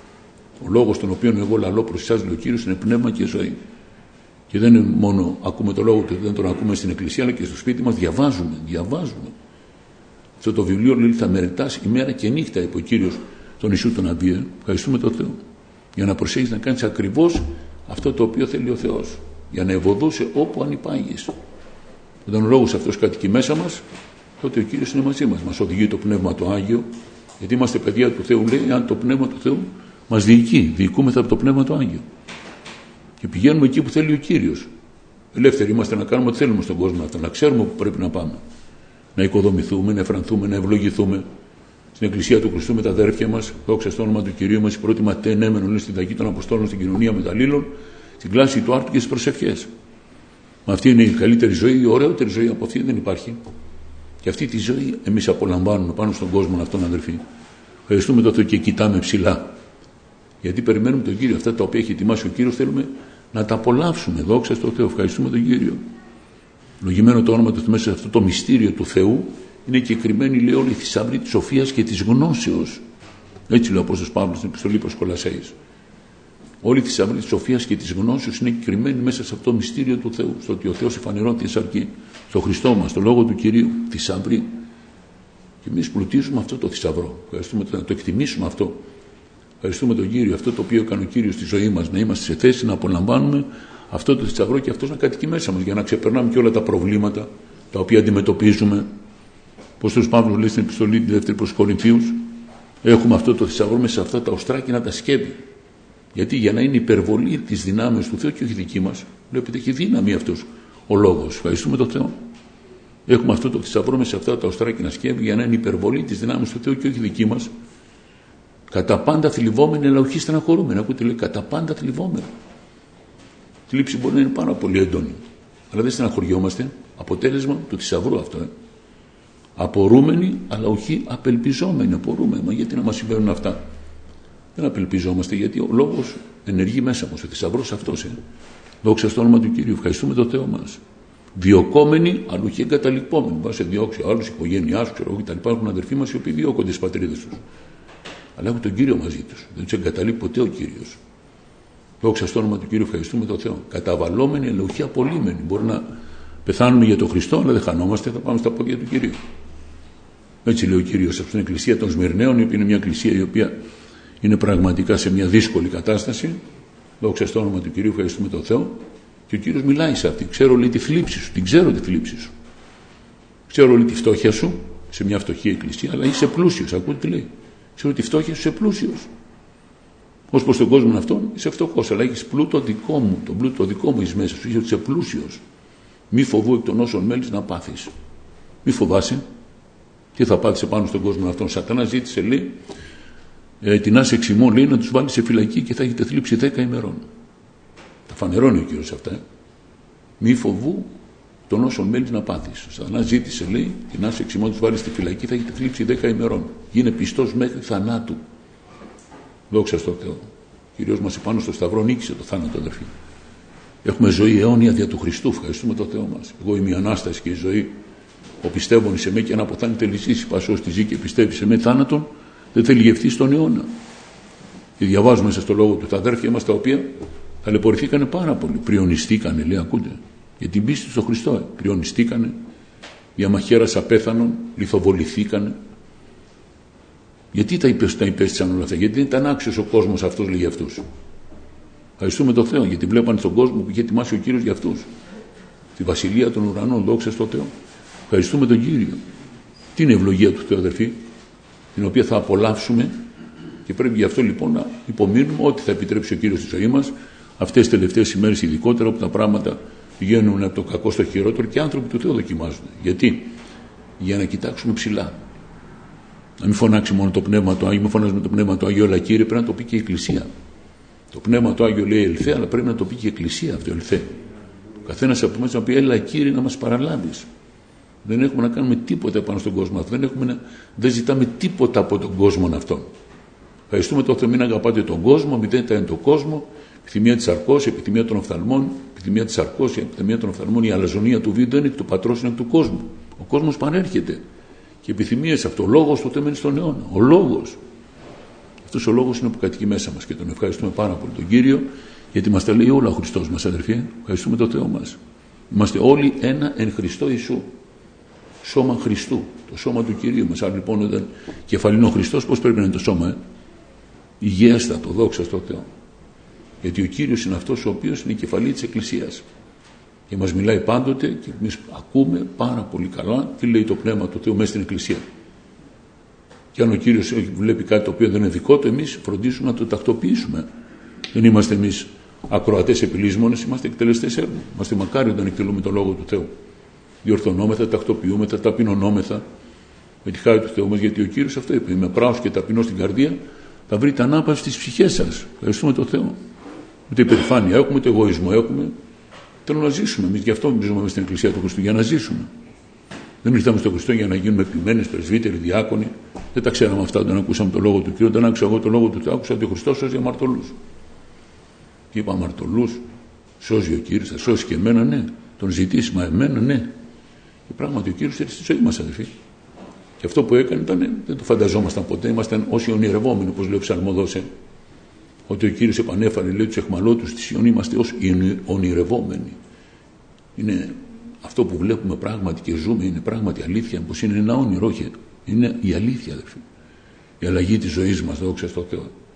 Ο λόγος τον οποίο εγώ λαλώ προς εσάς, λέει ο Κύριος, είναι πνεύμα και ζωή. Και δεν είναι μόνο ακούμε το λόγο του, δεν τον ακούμε στην εκκλησία, αλλά και στο σπίτι μας διαβάζουμε. Διαβάζουμε. Αυτό το βιβλίο, λέει, θα μελετάς ημέρα και νύχτα, είπε ο Κύριος τον Ιησού τον Αμπία. Ευχαριστούμε τον Θεό. Για να προσέχεις να κάνεις ακριβώς αυτό το οποίο θέλει ο Θεός. Για να ευωδούσε όπου ανυπάγεις. Όταν ο λόγος αυτός κατοικεί μέσα μας, τότε ο Κύριος είναι μαζί μας. Μας οδηγεί το πνεύμα το Άγιο, γιατί είμαστε παιδιά του Θεού, λέει, αν το πνεύμα του Θεού μας διοικεί, διοικούμεθα από το πνεύμα το Άγιο. Και πηγαίνουμε εκεί που θέλει ο Κύριος. Ελεύθεροι είμαστε να κάνουμε ό,τι θέλουμε στον κόσμο αυτό, να ξέρουμε που πρέπει να πάμε. Να οικοδομηθούμε, να εφρανθούμε, να ευλογηθούμε. Στην Εκκλησία του Χριστού με τα αδέρφια μας, δόξα στο όνομα του Κυρίου μας, η πρώτη ματένεμενο είναι στην ταγή των Αποστόλων, στην κοινωνία μεταλλήλων, στην κλάση του άρτου και στις προσευχές. Μα αυτή είναι η καλύτερη ζωή, η ωραιότερη ζωή από αυτή δεν υπάρχει. Και αυτή τη ζωή εμείς απολαμβάνουμε πάνω στον κόσμο αυτόν, αδερφοί. Ευχαριστούμε το Θεό και κοιτάμε ψηλά. Γιατί περιμένουμε τον Κύριο. Αυτά τα οποία έχει ετοιμάσει ο Κύριος θέλουμε να τα απολαύσουμε. Δόξα στο Θεό. Ευχαριστούμε τον Κύριο. Λογημένο το όνομα του Θεού, μέσα σε αυτό το μυστήριο του Θεού είναι κεκριμένη, λέει, όλη η θησαυρή της σοφίας και της γνώσεως. Έτσι λέει ο Απόστολος Παύλος στην επιστολή προς Κολασσαίους. Όλη η θησαυρή της σοφίας και της γνώσεως είναι κεκριμένη μέσα σε αυτό το μυστήριο του Θεού. Στο ότι ο Θεός εφανερώθηκε εις αρκή. Στο Χριστό μας, στο λόγο του Κυρίου. Θησαυρή. Και εμείς πλουτίζουμε αυτό το θησαυρό. Ευχαριστούμε να το εκτιμήσουμε αυτό. Ευχαριστούμε τον Κύριο, αυτό το οποίο έκανε ο Κύριος στη ζωή μας, να είμαστε σε θέση να απολαμβάνουμε αυτό το θησαυρό και αυτός να κατοικεί μέσα μας, για να ξεπερνάμε και όλα τα προβλήματα τα οποία αντιμετωπίζουμε. Πώς ο Παύλος λέει στην επιστολή τη δεύτερη προς Κορινθίους, έχουμε αυτό το θησαυρό μέσα σε αυτά τα οστράκινα τα σκεύη. Γιατί για να είναι υπερβολή της δυνάμεως του Θεού και όχι δική μας. Βλέπετε, έχει δύναμη αυτός ο λόγος. Ευχαριστούμε τον Θεό. Έχουμε αυτό το θησαυρό μέσα σε αυτά τα οστράκινα σκεύη για να είναι υπερβολή της δυνάμεως του Θεού και όχι δική μας. Κατά πάντα θλιβόμενοι, αλλά όχι στεναχωρούμενοι. Ακούτε, λέει, κατά πάντα θλιβόμενοι. Η θλίψη μπορεί να είναι πάρα πολύ έντονη, αλλά δεν στεναχωριόμαστε. Αποτέλεσμα του θησαυρού αυτό. Ε. Απορούμενοι, αλλά όχι απελπιζόμενοι. Απορούμε. Μα γιατί να μας συμβαίνουν αυτά? Δεν απελπιζόμαστε, γιατί ο λόγος ενεργεί μέσα μας. Ο θησαυρός αυτός. Ε. Δόξα στο όνομα του Κυρίου. Ευχαριστούμε τον Θεό μας. Διωκόμενοι, αλλά όχι εγκαταλειπόμενοι. Μπορεί να σε διώξει ο άλλος, η οικογένειά σου, ξέρω εγώ κτλ. Υπάρχουν αδερφοί μας οι οποίοι διώκονται στις πατρίδες τους. Αλλά έχουν τον Κύριο μαζί τους. Δεν τους εγκαταλείπει ποτέ ο Κύριος. Δόξα στο όνομα του Κύριου. Ευχαριστούμε τον Θεό. Καταβαλλόμενοι, αλλά όχι απολύμενοι. Μπορεί να πεθάνουμε για τον Χριστό, αλλά δεν χανόμαστε, θα πάμε στα πόδια του Κυρίου. Έτσι λέει ο Κύριος από την Εκκλησία των Σμυρναίων, η οποία είναι μια εκκλησία η οποία είναι πραγματικά σε μια δύσκολη κατάσταση. Δόξα στο όνομα του Κυρίου. Ευχαριστούμε τον Θεό. Και ο Κύριος μιλάει σε αυτή. Ξέρω, λέει, τη θλίψη σου. Την ξέρω τη θλίψη σου. Ξέρω, λέει, τη φτώχεια σου σε μια φτωχή εκκλησία, αλλά είσαι πλούσιος. Ακούτε τι λέει. Ξέρω τη φτώχεια σου, είσαι πλούσιος. Ως προς τον κόσμο αυτόν είσαι φτωχός, αλλά έχεις πλούτο δικό μου. Τον πλούτο δικό μου είσαι μέσα σου. Είσαι πλούσιος. Μη φοβού εκ των όσων μέλης να πάθεις. Μη φοβάσαι. Τι θα πάθεις πάνω στον κόσμο αυτόν? Σατανάς ζήτησε, λέει, ε, την άσε εξημών, λέει, να τους βάλει σε φυλακή και θα έχετε θλίψει δέκα ημερών. Τα φανερώνει ο Κύριος αυτά. Ε. Μη φοβού των όσων μέλης να πάθεις. Σατανάς ζήτησε, λέει, την άσε εξημών, τους βάλει στη φυλακή, θα έχετε θλίψει δέκα ημερών. Γίνε πιστός μέχρι θανάτου. Δόξα στο Θεό. Ο Κύριος μας επάνω στο Σταυρό νίκησε το θάνατο, αδερφοί. Έχουμε ζωή αιώνια δια του Χριστού. Ευχαριστούμε τον Θεό μας. Εγώ είμαι η Ανάσταση και η ζωή. Ο πιστεύων σε με και αν αποθάνεται λυσίσει, πάσω στη ζει και πιστεύει σε με θάνατον, δεν θέλει γευτεί στον αιώνα. Και διαβάζουμε μέσα στο λόγο του τα αδέρφια μας, τα οποία ταλαιπωρηθήκανε πάρα πολύ. Πριονιστήκανε, λέει, ακούτε. Για την πίστη στον Χριστό. Ε. Πριονιστήκανε, για μαχαίρας απέθανον, λιθοβοληθήκανε. Γιατί τα υπέστησαν όλα αυτά? Γιατί δεν ήταν άξιος ο κόσμος αυτός, λέει, για αυτούς. Ευχαριστούμε τον Θεό, γιατί βλέπανε στον κόσμο που είχε ετοιμάσει ο Κύριος για αυτούς. Τη βασιλεία των ουρανών, δόξα στο Θεό. Ευχαριστούμε τον Κύριο. Τι είναι η ευλογία του Θεού, αδερφοί, την οποία θα απολαύσουμε, και πρέπει γι' αυτό λοιπόν να υπομείνουμε ό,τι θα επιτρέψει ο Κύριος στη ζωή μας, αυτές τις τελευταίες ημέρες ειδικότερα, όπου τα πράγματα πηγαίνουν από το κακό στο χειρότερο και οι άνθρωποι του Θεού δοκιμάζουν. Γιατί? Για να κοιτάξουμε ψηλά. Να μην φωνάξει μόνο το Πνεύμα του Άγιο, μην φωνάζουμε το Πνεύμα του Άγιο, αλλά Κύριε, πρέπει να το πει και η Εκκλησία. Το Πνεύμα του Άγιο λέει ελθέ, αλλά πρέπει να το πει και η Εκκλησία αυτό, ελθέ. Ο καθένας από εμάς να πει, έλα Κύριε να μας παραλάβεις. Δεν έχουμε να κάνουμε τίποτα πάνω στον κόσμο αυτό. Δεν, έχουμε να... δεν ζητάμε τίποτα από τον κόσμο αυτόν. Ευχαριστούμε τον Θεό, μην αγαπάτε τον κόσμο, μην δένετε τον κόσμο. Επιθυμία της αρκός, επιθυμία των οφθαλμών, επιθυμία της αρκός, επιθυμία των οφθαλμών, η αλαζονία του βίου δεν είναι εκ του πατρός, είναι εκ του κόσμου. Ο κόσμος πανέρχεται. Και επιθυμίες αυτό. Ο λόγος του μένει στον αιώνα. Ο λόγος. Αυτός ο λόγος είναι που κατοικεί μέσα μας και τον ευχαριστούμε πάρα πολύ τον Κύριο, γιατί μας τα λέει όλα ο Χριστός μας, αδερφοί. Ευχαριστούμε τον Θεό μας. Είμαστε όλοι ένα εν Χριστώ Ιησού. Σώμα Χριστού. Το σώμα του Κυρίου μας. Αν λοιπόν όταν κεφαλήν ο Χριστός, πώς πρέπει να είναι το σώμα, ε? Υγιέστατο, δόξα στο Θεό. Γιατί ο Κύριος είναι αυτός ο οποίος είναι η κεφαλή της Εκκλησίας. Και μας μιλάει πάντοτε και εμείς ακούμε πάρα πολύ καλά τι λέει το Πνεύμα του Θεού μέσα στην Εκκλησία. Και αν ο Κύριος βλέπει κάτι το οποίο δεν είναι δικό του, εμείς φροντίζουμε να το τακτοποιήσουμε. Δεν είμαστε εμείς ακροατές επιλύσμονες, είμαστε εκτελεστές έργου. Είμαστε μακάρι όταν εκτελούμε τον Λόγο του Θεού. Διορθωνόμεθα, τακτοποιούμεθα, ταπεινωνόμεθα με τη χάρη του Θεού μας, γιατί ο Κύριος αυτό είπε: είμαι πράος και ταπεινός στην καρδία, θα βρείτε ανάπαυση στις ψυχές σας. Ευχαριστούμε τον Θεό. Ούτε υπερηφάνεια έχουμε, ούτε εγωισμό έχουμε. Θέλω να ζήσουμε. Εμείς γι' αυτό ζούμε στην Εκκλησία του Χριστού, για να ζήσουμε. Δεν ήρθαμε στον Χριστό για να γίνουμε επιμένες, πρεσβύτεροι, διάκονοι. Δεν τα ξέραμε αυτά όταν ακούσαμε το λόγο του Κύριου. Όταν άκουσα εγώ το λόγο του Θεού, άκουσα ότι ο Χριστός σώζει αμαρτωλούς. Και είπα: αμαρτωλούς, σώζει ο Κύριος, θα σώσει και εμένα, ναι. Τον ζητήσει, μα εμένα, ναι. Και πράγματι ο Κύριος ήρθε στη ζωή μας, αδελφοί. Και αυτό που έκανε ήταν, δεν το φανταζόμασταν ποτέ. Ήμασταν όσοι ονειρευόμενοι, όπως λέει ο Ψαλμοδός. Ότι ο Κύριος επανέφερε, λέει, τους αιχμαλώτους στη Σιών, είμαστε ως ονειρευόμενοι. Είναι αυτό που βλέπουμε πράγματι και ζούμε, είναι πράγματι αλήθεια, πως είναι ένα όνειρο, όχι. Είναι η αλήθεια, αδελφοί. Η αλλαγή της ζωής μας, δόξα στο Θεό.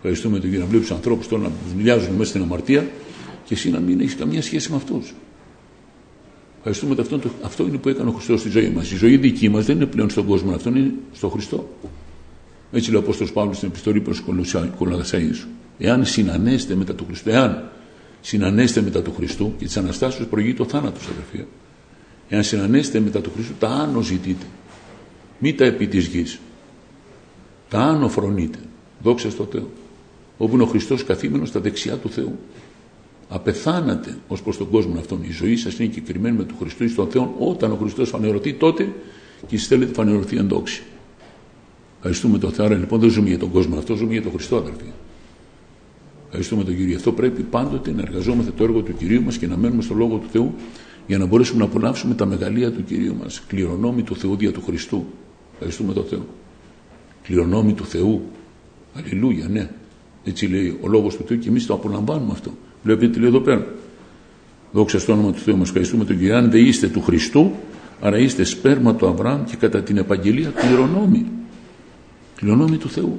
Ευχαριστούμε τον Κύριο να βλέπει του ανθρώπου τώρα να δουλειάζουν μέσα στην αμαρτία και εσύ να μην έχει καμία σχέση με αυτού. Ευχαριστούμε αυτό, αυτό είναι που έκανε ο Χριστός στη ζωή μας. Η ζωή δική μας δεν είναι πλέον στον κόσμο, αυτό είναι στον Χριστό. Έτσι λέει ο Απόστολος Παύλος στην επιστολή προς Κολοσσαΐους. Εάν συνανέστε μετά του Χριστού, εάν συνανέστε μετά του Χριστού, και της Αναστάσεως προηγεί το θάνατος, αδερφοί. Εάν συνανέστε μετά του Χριστού, τα άνω ζητείτε. Μη τα επί της γης. Τα άνω φρονείτε. Δόξα στο Θεό. Όπου είναι ο Χριστός καθήμενος στα δεξιά του Θεού. Απεθάνατε ως προς τον κόσμο αυτόν. Η ζωή σας είναι κεκριμένη με τον Χριστό στον Θεό. Όταν ο Χριστός φανερωθεί, τότε και εσείς θέλετε φανερωθεί εν δόξη. Ευχαριστούμε τον Θεό. Άρα λοιπόν δεν ζούμε για τον κόσμο αυτό, ζούμε για τον Χριστό, αδερφοί. Ευχαριστούμε τον Κύριο. Αυτό πρέπει πάντοτε να εργαζόμαστε το έργο του Κυρίου μας και να μένουμε στο λόγο του Θεού για να μπορέσουμε να απολαύσουμε τα μεγαλεία του Κυρίου μας. Κληρονόμοι του Θεού δια του Χριστού. Ευχαριστούμε τον Θεό. Κληρονόμοι του Θεού. Αλληλούια, ναι. Έτσι λέει ο λόγος του Θεού και εμείς το απολαμβάνουμε αυτό. Βλέπετε τι λέει εδώ πέρα. Δόξα στο όνομα του Θεού μας. Ευχαριστούμε τον Κύριο. Αν δεν είστε του Χριστού, άρα είστε σπέρμα του Αβραάμ και κατά την επαγγελία κληρονόμοι. Κληρονόμοι του Θεού.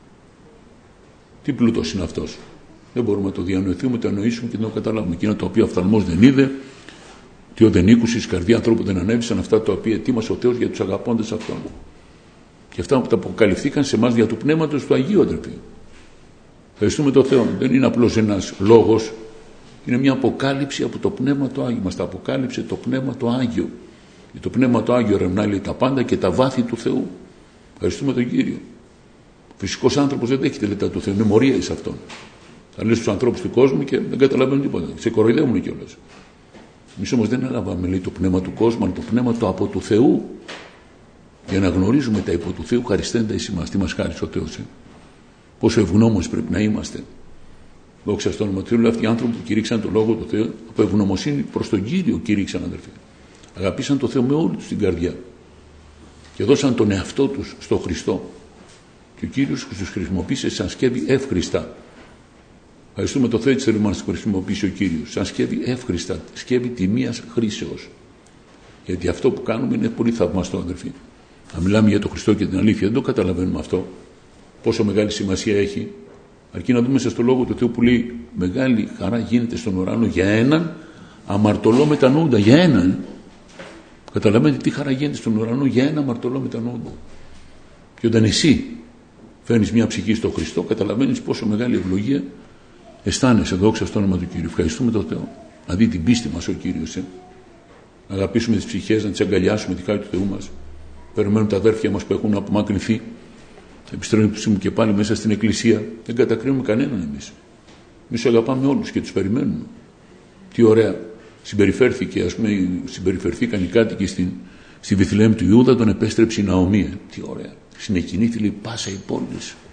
Τι πλούτος είναι αυτός. Δεν μπορούμε να το διανοηθούμε, το εννοήσουμε και να το καταλάβουμε. Εκείνο το οποίο ο οφθαλμός δεν είδε, τι ο δεν ήκουσε, η καρδιά ανθρώπου δεν ανέβησαν, αυτά τα οποία ετοίμασε ο Θεός για τους αγαπώντες αυτόν. Και αυτά που τα αποκαλυφθήκαν σε εμάς δια του πνεύματος του Αγίου, αδερφοί. Ευχαριστούμε τον Θεό. Δεν είναι απλώς ένας λόγος, είναι μια αποκάλυψη από το Πνεύμα το Άγιο. Μας τα αποκάλυψε το Πνεύμα το Άγιο. Και το Πνεύμα το Άγιο ερευνάει τα πάντα και τα βάθη του Θεού. Ευχαριστούμε τον Κύριο. Ο φυσικός άνθρωπος δεν δέχεται λεπτά του Θεού, είναι μορία εις αυτόν. Θα λες στους ανθρώπους του κόσμου και δεν καταλαβαίνουν τίποτα. Σε κοροϊδεύουν κιόλας. Εμείς όμως δεν έλαβαμε, λέει, το πνεύμα του κόσμου, αλλά το πνεύμα το από του Θεού. Για να γνωρίζουμε τα υπό του Θεού χαριστέντα εις εμάς. Τι μας χάρισε ο Θεός, ε? Πόσο ευγνώμονες πρέπει να είμαστε. Δόξα στο όνομα του Θεού, αυτοί οι άνθρωποι που κηρύξαν τον λόγο του Θεού, από ευγνωμοσύνη προς τον Κύριο κηρύξαν, αδερφοί. Αγαπήσαν τον Θεό με όλη τους την καρδιά. Και δώσαν τον εαυτό τους στο Χριστό. Και ο Κύριος τους χρησιμοποίησε σαν σκεύη εύχριστα. Ευχαριστούμε το Θεό, έτσι θέλουμε να μας χρησιμοποιήσει ο Κύριος. Σαν σκεύη εύχριστα, σκεύη τιμίας χρήσεως. Γιατί αυτό που κάνουμε είναι πολύ θαυμαστό, αδερφοί. Να μιλάμε για τον Χριστό και την αλήθεια, δεν το καταλαβαίνουμε αυτό. Πόσο μεγάλη σημασία έχει. Αρκεί να δούμε μέσα στο λόγο του Θεού που λέει: μεγάλη χαρά γίνεται στον ουρανό για έναν αμαρτωλό μετανοούντα. Για έναν. Καταλαβαίνετε τι χαρά γίνεται στον ουρανό για ένα αμαρτωλό μετανοούντα. Και όταν εσύ φέρνεις μια ψυχή στον Χριστό, καταλαβαίνεις πόσο μεγάλη ευλογία αισθάνεσαι. Δόξα στο όνομα του Κύριου. Ευχαριστούμε τον Θεό. Να δει την πίστη μας ο Κύριος. Ε. Να αγαπήσουμε τις ψυχές, να τις αγκαλιάσουμε τη χάρη του Θεού μας. Περιμένουν τα αδέρφια μας που έχουν απομακρυνθεί. Θα επιστρέψουμε και πάλι μέσα στην Εκκλησία. Δεν κατακρίνουμε κανέναν εμείς. Εμείς αγαπάμε όλους και τους περιμένουμε. Τι ωραία συμπεριφέρθηκε, ας πούμε, συμπεριφερθήκαν οι κάτοικοι στην, στη Βηθλεέμ του Ιούδα, τον επέστρεψε η Ναομία. Τι ωραία. Συνεκινήθη, λέει, πάσα η πόλη.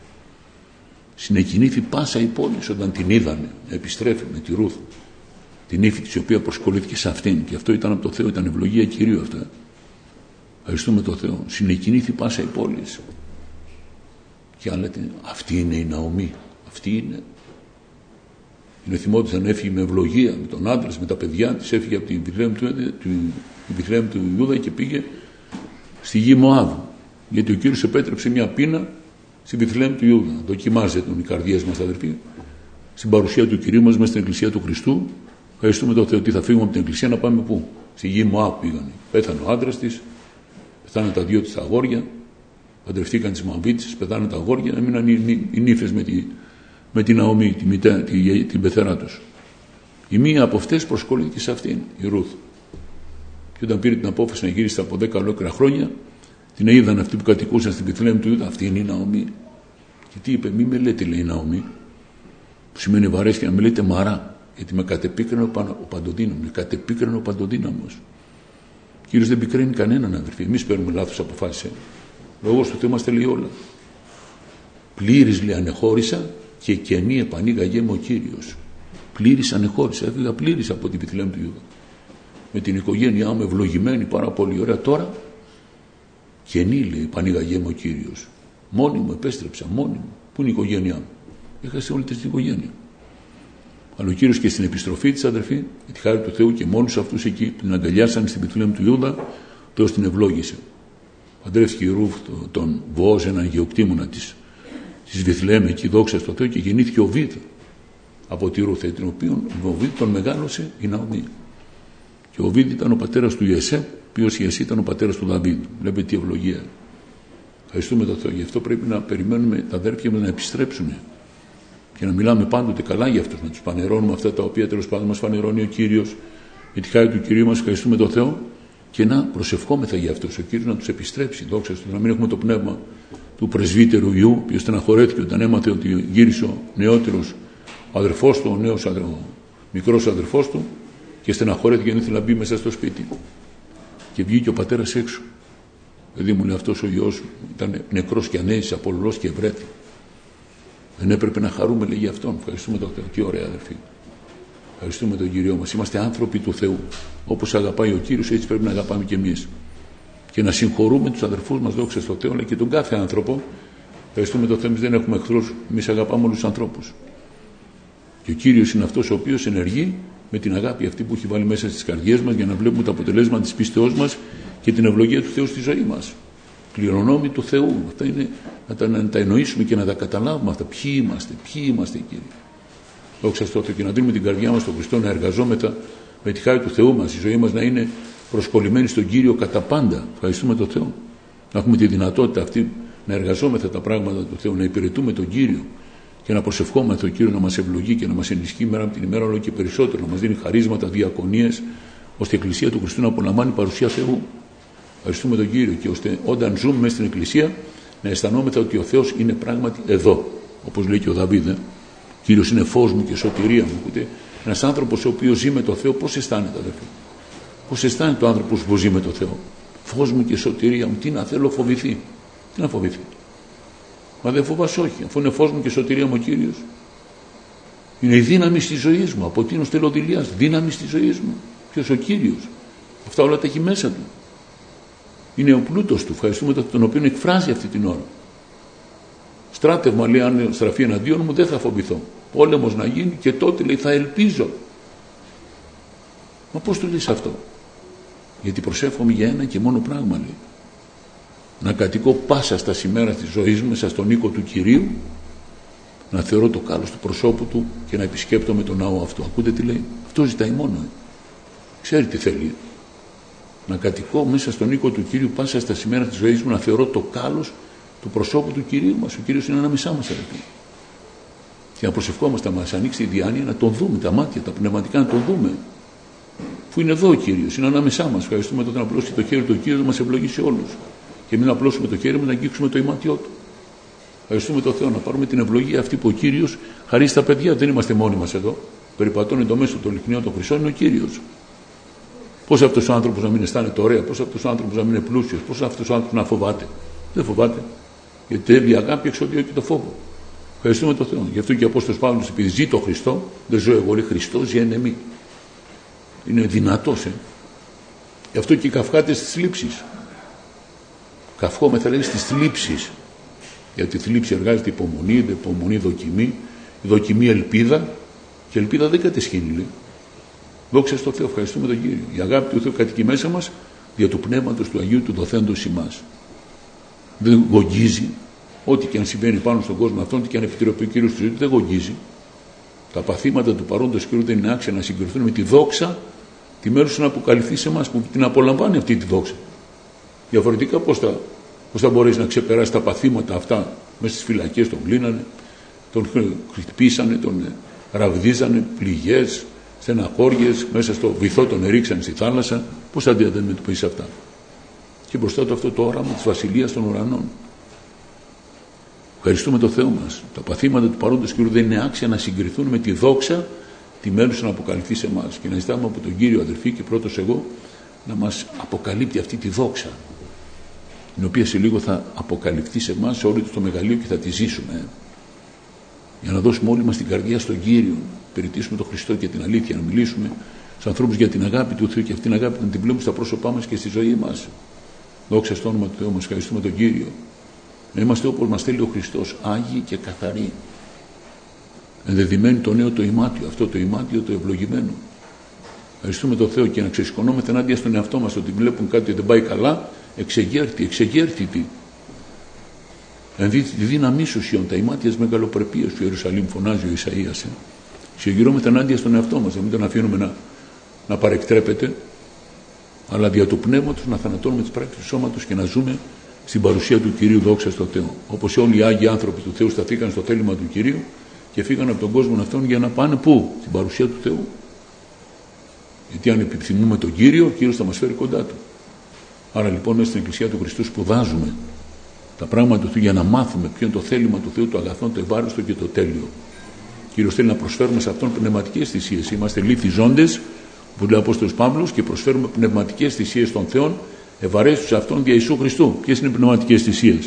Συνεκινήθη πάσα η πόλη όταν την είδανε να επιστρέφει με τη Ρούθ, την ύφη της, η οποία προσκολήθηκε σε αυτήν. Και αυτό ήταν από το Θεό, ήταν ευλογία Κυρίου αυτά. Ευχαριστούμε τον Θεό. Συνεκινήθη πάσα η πόλη. Και αν λέτε, αυτή είναι η Ναομή, αυτή είναι. Είναι θυμόταν, έφυγε με ευλογία, με τον άντρα, με τα παιδιά της, έφυγε από την Βηθλεέμ του, του Ιούδα και πήγε στη γη Μωάβ. Γιατί ο Κύριος επέτρεψε μια πείνα στη Βηθλεέμ του Ιούδα. Δοκιμάζεται οι καρδιές μας, αδερφοί, στην παρουσία του Κυρίου μας μέσα στην Εκκλησία του Χριστού. Ευχαριστούμε τον Θεό ότι θα φύγουμε από την Εκκλησία να πάμε πού? Στη γη Μωάβ πήγανε. Πέθανε ο άντρας της, πεθάνε τα δύο της αγόρια. Παντρευτήκαν τις Μωαβίτες, πεθάνε τα αγόρια, έμειναν οι, οι νύφες με, τη, με την Ναομή, τη μητέρα, τη, την πεθερά τους. Η μία από αυτές προσκολήθηκε σε αυτήν, η Ρούθ. Και όταν πήρε την απόφαση να γύρισε από δέκα ολόκληρα χρόνια, την είδαν αυτοί που κατοικούσαν στην Βηθλεέμ του Ιούδα, αυτή είναι η Ναομή. Και τι είπε, μη με λέτε, λέει, η Ναομή, που σημαίνει βαρέσκεια, να με λέτε Μαρά, γιατί με κατεπίκρανε ο παντοδύναμος. Με κατεπίκρανε ο παντοδύναμος. Ο Κύριος δεν πικραίνει κανέναν, αδερφοί. Εμείς παίρνουμε λάθος αποφάσεις. Λόγος του Θεού μας λέει όλα. Πλήρης, λέει, ανεχώρησα και καινή επανήγαγέ μου ο Κύριος. Πλήρης ανεχώρησα, έφυγα πλήρης από τη Βηθλεέμ του Ιούδα. Με την οικογένειά μου ευλογημένη, πάρα πολύ ωραία. Τώρα καινή, λέει, επανήγαγέ μου ο Κύριος. Μόνη μου επέστρεψα, μόνη μου. Πού είναι η οικογένειά μου? Έχασε όλη την οικογένεια. Αλλά ο Κύριος και στην επιστροφή της, αδερφή, με τη χάρη του Θεού και μόνους αυτούς εκεί που την αγκαλιάσαν στην Βηθλεέμ του Ιούδα, Θεός την ευλόγησε. Παντρεύτηκε η Ρούθ τον Βοόζ, έναν γεωκτήμονα της, της Βιθλεέμ εκεί, δόξα στο Θεό, και γεννήθηκε ο Βίδ από τη Ρούθ, την οποία ο Βίδ τον μεγάλωσε η Ναομή. Και ο Βίδ ήταν ο πατέρας του Ιεσέ, ο οποίος Ιεσέ ήταν ο πατέρας του Δαβίδ. Βλέπετε τι ευλογία. Ευχαριστούμε τον Θεό. Γι' αυτό πρέπει να περιμένουμε τα αδέρφια μας να επιστρέψουν και να μιλάμε πάντοτε καλά για αυτούς, να τους φανερώνουμε αυτά τα οποία τέλος πάντων μας φανερώνει ο Κύριος. Για τη χάρη του Κυρίου μας ευχαριστούμε τον Θεό και να προσευχόμεθα για αυτούς. Ο Κύριος να τους επιστρέψει. Δόξα του, να μην έχουμε το πνεύμα του πρεσβύτερου Ιού, ο οποίος στεναχωρέθηκε όταν έμαθε ότι γύρισε ο νεότερος αδερφός του, ο νέος αδερφός, ο μικρός αδερφός του, και στεναχωρέθηκε γιατί ήθελε να μπει μέσα στο σπίτι. Και βγήκε ο πατέρας έξω. Δηλαδή μου λέει, αυτός ο γιος ήταν νεκρός και ανέζησε, απολυλός και ευρέθη. Δεν έπρεπε να χαρούμε, λέει, για αυτόν. Ευχαριστούμε τον Θεό. Τι ωραία, αδερφοί. Ευχαριστούμε τον Κύριο μας. Είμαστε άνθρωποι του Θεού. Όπως αγαπάει ο Κύριος, έτσι πρέπει να αγαπάμε κι εμείς. Και να συγχωρούμε τους αδερφούς μας, δόξα στο Θεό, αλλά και τον κάθε άνθρωπο. Ευχαριστούμε τον Θεό. Εμείς δεν έχουμε εχθρούς. Εμείς αγαπάμε όλους τους ανθρώπους. Και ο Κύριος είναι αυτός ο οποίος ενεργεί με την αγάπη αυτή που έχει βάλει μέσα στις καρδιές μας, για να βλέπουμε τα αποτελέσματα της πίστεώς μας και την ευλογία του Θεού στη ζωή μας. Κληρονόμοι του Θεού. Αυτά είναι να τα, να τα εννοήσουμε και να τα καταλάβουμε αυτά. Ποιοι είμαστε, ποιοι είμαστε, Κύριε. Δόξα στο Θεό, και να δίνουμε την καρδιά μας στον Χριστό, να εργαζόμεθα με τη χάρη του Θεού μας. Η ζωή μας να είναι προσκολλημένη στον Κύριο κατά πάντα. Ευχαριστούμε τον Θεό. Να έχουμε τη δυνατότητα αυτή να εργαζόμεθα τα πράγματα του Θεού, να υπηρετούμε τον Κύριο και να προσευχόμαστε τον Κύριο να μας ευλογεί και να μας ενισχύει μέρα από την ημέρα όλο και περισσότερο, να μας δίνει χαρίσματα, διακονίες, ώστε η Εκκλησία του Χριστού να απολαμβάνει παρουσία Θεού. Ευχαριστούμε τον Κύριο, και ώστε όταν ζούμε μέσα στην Εκκλησία να αισθανόμεθα ότι ο Θεός είναι πράγματι εδώ. Όπως λέει και ο Δαβίδ, ε? Κύριος είναι φως μου και σωτηρία μου. Ακούτε, ένας άνθρωπος ο οποίος ζει με το Θεό, πώς αισθάνεται, αδερφοί? Πώς αισθάνεται ο άνθρωπος που ζει με το Θεό? Φως μου και σωτηρία μου. Τι να θέλω, φοβηθεί? Τι να φοβηθεί? Μα δεν φοβάσαι, όχι, αφού είναι φως μου και σωτηρία μου ο Κύριος. Είναι η δύναμη στη ζωή μου. Από τίνος τελοδηλίας, δύναμη στη ζωή μου. Ποιος? Ο Κύριος. Αυτά όλα τα έχει μέσα του. Είναι ο πλούτος του. Ευχαριστούμε τον οποίο εκφράζει αυτή την ώρα. Στράτευμα, λέει, αν στραφεί εναντίον μου, δεν θα φοβηθώ. Πόλεμος να γίνει και τότε, λέει, θα ελπίζω. Μα πώς το λες αυτό? Γιατί προσεύχομαι για ένα και μόνο πράγμα, λέει. Να κατοικώ πάσα στα σημέρα της ζωής μου μέσα στον οίκο του Κυρίου, να θεωρώ το κάλος του προσώπου του και να επισκέπτομαι τον ναό αυτό. Ακούτε τι λέει? Αυτό ζητάει μόνο. Ε. Ξέρει τι θέλει. Να κατοικώ μέσα στον οίκο του Κυρίου πάσα στα σημέρα της ζωής μου, να θεωρώ το κάλος του προσώπου του Κυρίου μας. Ο Κύριος είναι ανάμεσά μας, αδελφοί. Και να προσευχόμαστε, να μας ανοίξει η διάνοια, να τον δούμε, τα μάτια, τα πνευματικά να τον δούμε. Που είναι εδώ ο Κύριος, είναι ανάμεσά μας. Ευχαριστούμε τότε να απλώσει το χέρι του Κύριου, να μας ευλογήσει όλους. Και μην απλώσουμε το χέρι μας, να αγγίξουμε το ημάτιό του. Ευχαριστούμε τον Θεό, να πάρουμε την ευλογία αυτή που ο Κύριος χαρίζει στα παιδιά. Δεν είμαστε μόνοι μας εδώ. Περιπατώνει το μέσο των λυχνίων των χρυσών είναι ο Κύριος. Πώς αυτός ο άνθρωπος να μην αισθάνεται ωραία, πώς αυτός ο άνθρωπος να μην είναι πλούσιος, πώς αυτός ο άνθρωπος να φοβάται? Δεν φοβάται. Γιατί θέλει η αγάπη εξωτερική και το φόβο. Ευχαριστούμε τον Θεό. Γι' αυτό και ο Απόστολος Παύλος, επειδή ζει το Χριστό, δεν ζω εγώ, λέει, Χριστός ζει εν εμεί. Είναι δυνατός, ε. Γι' αυτό και οι καυχάτες στις θλίψεις. Καυχόμεθα, λέει, στις θλίψεις. Γιατί η θλίψη εργάζεται υπομονή, η υπομονή δοκιμή, η δοκιμή ελπίδα, και η ελπίδα δεν κατεσχύνει, λέει. Δόξα στο Θεό, ευχαριστούμε τον Κύριο. Η αγάπη του Θεού κατοικεί μέσα μας δια του πνεύματος του Αγίου του δοθέντος ημάς. Δεν γογγίζει. Ό,τι και αν συμβαίνει πάνω στον κόσμο αυτόν, τι και αν επιτρέπει ο Κύριος στη ζωή του, δεν γογγίζει. Τα παθήματα του παρόντος Κύριου δεν είναι άξια να συγκριθούν με τη δόξα τη μέρους να αποκαλυφθεί σε εμάς, που την απολαμβάνει αυτή τη δόξα. Διαφορετικά πώς θα, πώς θα μπορέσει να ξεπεράσει τα παθήματα αυτά? Μέσα στις φυλακές τον κλείνανε, τον χτυπήσανε, τον ραβδίζανε, πληγές, στεναχώριες, μέσα στο βυθό τον ρίξανε στη θάλασσα. Πώς θα αντιμετωπίσει αυτά? Και μπροστά του αυτό το όραμα της βασιλείας των ουρανών. Ευχαριστούμε το Θεό μας. Τα παθήματα του παρόντος Κύριου δεν είναι άξια να συγκριθούν με τη δόξα τη μέρους να αποκαλυφθεί σε εμάς. Και να ζητάμε από τον Κύριο, αδερφοί, και πρώτος εγώ, να μας αποκαλύπτει αυτή τη δόξα, την οποία σε λίγο θα αποκαλυφθεί σε εμάς, σε όλο το μεγαλείο, και θα τη ζήσουμε. Για να δώσουμε όλοι μας την καρδιά στον Κύριο, περιτήσουμε τον Χριστό και την αλήθεια, να μιλήσουμε στους ανθρώπους για την αγάπη του Θεού, και αυτήν την αγάπη να την βλέπουμε στα πρόσωπά μας και στη ζωή μας. Δόξα στο όνομα του Θεού μας. Ευχαριστούμε τον Κύριο. Να είμαστε όπως μας θέλει ο Χριστός, άγιοι και καθαροί. Ενδεδειμένοι το νέο το ημάτιο, αυτό το ημάτιο το ευλογημένο. Ευχαριστούμε τον Θεό, και να ξεσηκωνόμαστε ενάντια στον εαυτό μας, ότι βλέπουν κάτι δεν πάει καλά, εξεγέρθη, εξεγέρθητη. Αν δείτε τη δύναμή σου, Σιών, τα ημάτιας μεγαλοπρεπίας του Ιερουσαλήμ, φωνάζει ο Ισαΐας. Ε. Συγγυρώμεθα ενάντια στον εαυτό μας, να μην τον αφήνουμε να, να παρεκτρέπεται, αλλά δια του πνεύματος να θανατώνουμε τις πράξεις του σώματος και να ζούμε στην παρουσία του Κυρίου, δόξα στο Θεό. Όπως όλοι οι Άγιοι άνθρωποι του Θεού σταθήκαν στο θέλημα του Κυρίου και φύγαν από τον κόσμο αυτόν για να πάνε πού? Στην παρουσία του Θεού. Γιατί αν επιθυμούμε τον Κύριο, ο Κύριος θα μας φέρει κοντά του. Άρα λοιπόν μέσα στην Εκκλησία του Χριστού σπουδάζουμε τα πράγματα του Θεού για να μάθουμε ποιο είναι το θέλημα του Θεού, το αγαθόν, το ευάρεστο και το τέλειο. Ο Κύριος θέλει να προσφέρουμε σε αυτόν πνευματικές θυσίες. Είμαστε λίθοι ζώντες, που λέει ο Απόστολος Παύλος, και προσφέρουμε πνευματικές θυσίες των Θεών, ευαρέστους σε αυτόν δια Ιησού Χριστού. Ποιες είναι οι πνευματικές θυσίες?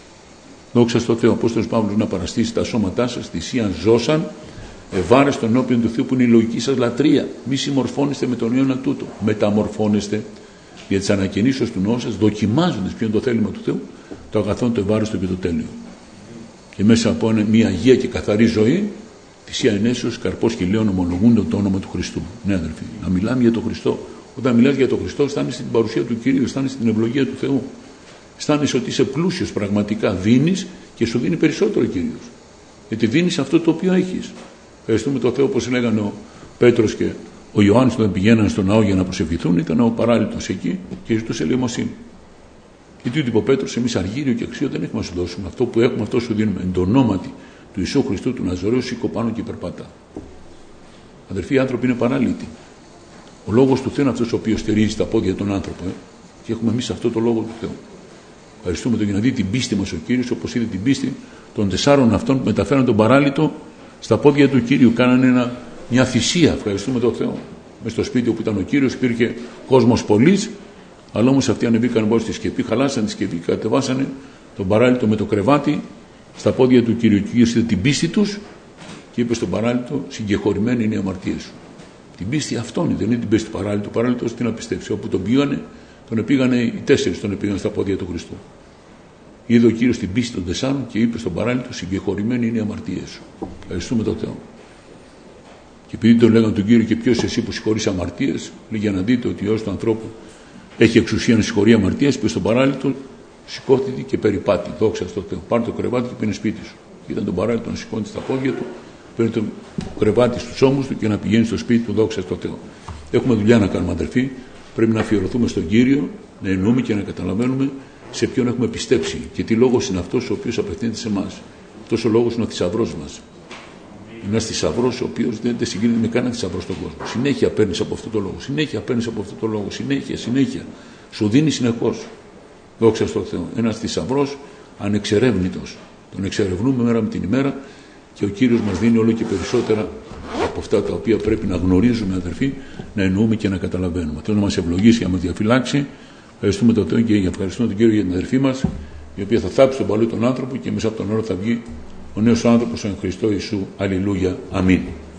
Δόξα στο Θεό. Ο Απόστολος Παύλος να παραστήσει τα σώματά σας θυσίαν ζώσαν, ευάρεστον ενώπιον του Θεού, που είναι η λογική σας λατρεία. Μη συμμορφώνεστε με τον αιώνα τούτο. Μεταμορφώνεστε για τις ανακαινήσεως του νόου σας, δοκιμάζοντας ποιο είναι το θέλημα του Θεού, το αγαθόν, το ευάρεστο και το τέλειο. Και μέσα από μια αγία και καθαρή ζωή, θυσία ενέσεως, καρπός χιλίων ομολογούνται το όνομα του Χριστού. Ναι, αδερφοί, να μιλάμε για τον Χριστό. Όταν μιλάς για τον Χριστό, αισθάνεσαι την παρουσία του Κυρίου, αισθάνεσαι την ευλογία του Θεού. Αισθάνεσαι ότι είσαι πλούσιος πραγματικά. Δίνεις και σου δίνει περισσότερο ο Κύριος. Γιατί δίνεις αυτό το οποίο έχεις. Ευχαριστούμε τον Θεό, όπως λέγανε ο Πέτρος και ο Ιωάννης, όταν πηγαίνανε στον ναό για να προσευχηθούν, ήταν ο παράλυτος εκεί και ζητούσε ελεημοσύνη. Γιατί είπε ο Πέτρος, εμείς αργύριο και αξίο δεν έχουμε να σου δώσουμε. Αυτό που έχουμε, αυτό σου δίνουμε. Εν το ονόματι του Ιησού Χριστού του Ναζωραίου, σήκω πάνω και περπατά. Αδερφοί, οι άνθρωποι είναι παράλυτοι. Ο λόγος του Θεού είναι αυτός ο οποίος στηρίζει τα πόδια των άνθρωπων. Ε? Και έχουμε εμείς αυτό το λόγο του Θεού. Ευχαριστούμε τον για να δει την πίστη μας ο Κύριος, όπως είδε την πίστη των τεσσάρων αυτών που μεταφέραν τον παράλυτο στα πόδια του Κύριου. Κάνανε ένα, μια θυσία. Ευχαριστούμε τον Θεό. Μες στο σπίτι όπου ήταν ο Κύριος υπήρχε κόσμος πολλής, αλλά όμως αυτοί ανεβήκαν μόνο στη σκεπή, χαλάσαν τη σκεπή, κατεβάσανε τον παράλυτο με το κρεβάτι στα πόδια του Κύριου. Ο Κύριος είδε την πίστη τους και είπε στον παράλυτο, συγκεχωρημένη είναι η αμαρτία σου. Την πίστη αυτόν, δεν είναι την πίστη του παράλυτου. Ο παράλυτος τι να πιστέψει? Όπου τον πήγανε, τον πήγανε οι τέσσερις, τον πήγαν στα πόδια του Χριστού. Είδε ο Κύριος την πίστη των τεσσάρων και είπε στον παράλυτο, συγκεχωρημένη είναι η αμαρτία σου. Ευχαριστούμε τον Θεό. Και επειδή τον λέγανε τον Κύριο, και ποιος εσύ που συγχωρείς αμαρτίες, λέει, για να δείτε ότι ο Υιός του ανθρώπου έχει εξουσία να συγχωρεί αμαρτίες, είπε στον παράλυτο, σηκώθηκε και περιπάτη. Δόξα στο Θεό. Πάρε το κρεβάτι και πήγαινε σπίτι σου. Ήταν τον παράλυτο να σηκώνει στα πόδια του, παίρνει το κρεβάτι στους ώμους του και να πηγαίνει στο σπίτι του. Δόξα στο Θεό. Έχουμε δουλειά να κάνουμε, αδερφοί. Πρέπει να αφιερωθούμε στον Κύριο, να εννοούμε και να καταλαβαίνουμε σε ποιον έχουμε πιστέψει και τι λόγος είναι αυτός ο οποίος απευθύνεται σε εμάς. Αυτός ο λόγος είναι ο θησαυρός μας. Είναι ένας θησαυρός ο οποίος δεν συγκρίνεται με κανένα θησαυρό στον κόσμο. Συνέχεια παίρνεις από αυτό το λόγο. Συνέχεια παίρνεις από αυτό το λόγο. Συνέχεια, συνέχεια. Σου δίνει συνεχώς. Δόξα στο Θεό. Ένας θησαυρός ανεξερεύνητος. Τον εξερευνούμε μέρα με την ημέρα και ο Κύριος μας δίνει όλο και περισσότερα από αυτά τα οποία πρέπει να γνωρίζουμε, αδερφοί, να εννοούμε και να καταλαβαίνουμε. Θέλω να μας ευλογήσει και να μας διαφυλάξει. Ευχαριστούμε τον Θεό και ευχαριστούμε τον Κύριο για την αδερφή μας, η οποία θα θάψει τον παλαιό τον άνθρωπο και μέσα από τον όρο θα βγει ο νέος άνθρωπος εν Χριστώ Ιησού. Αλληλούια. Αμήν.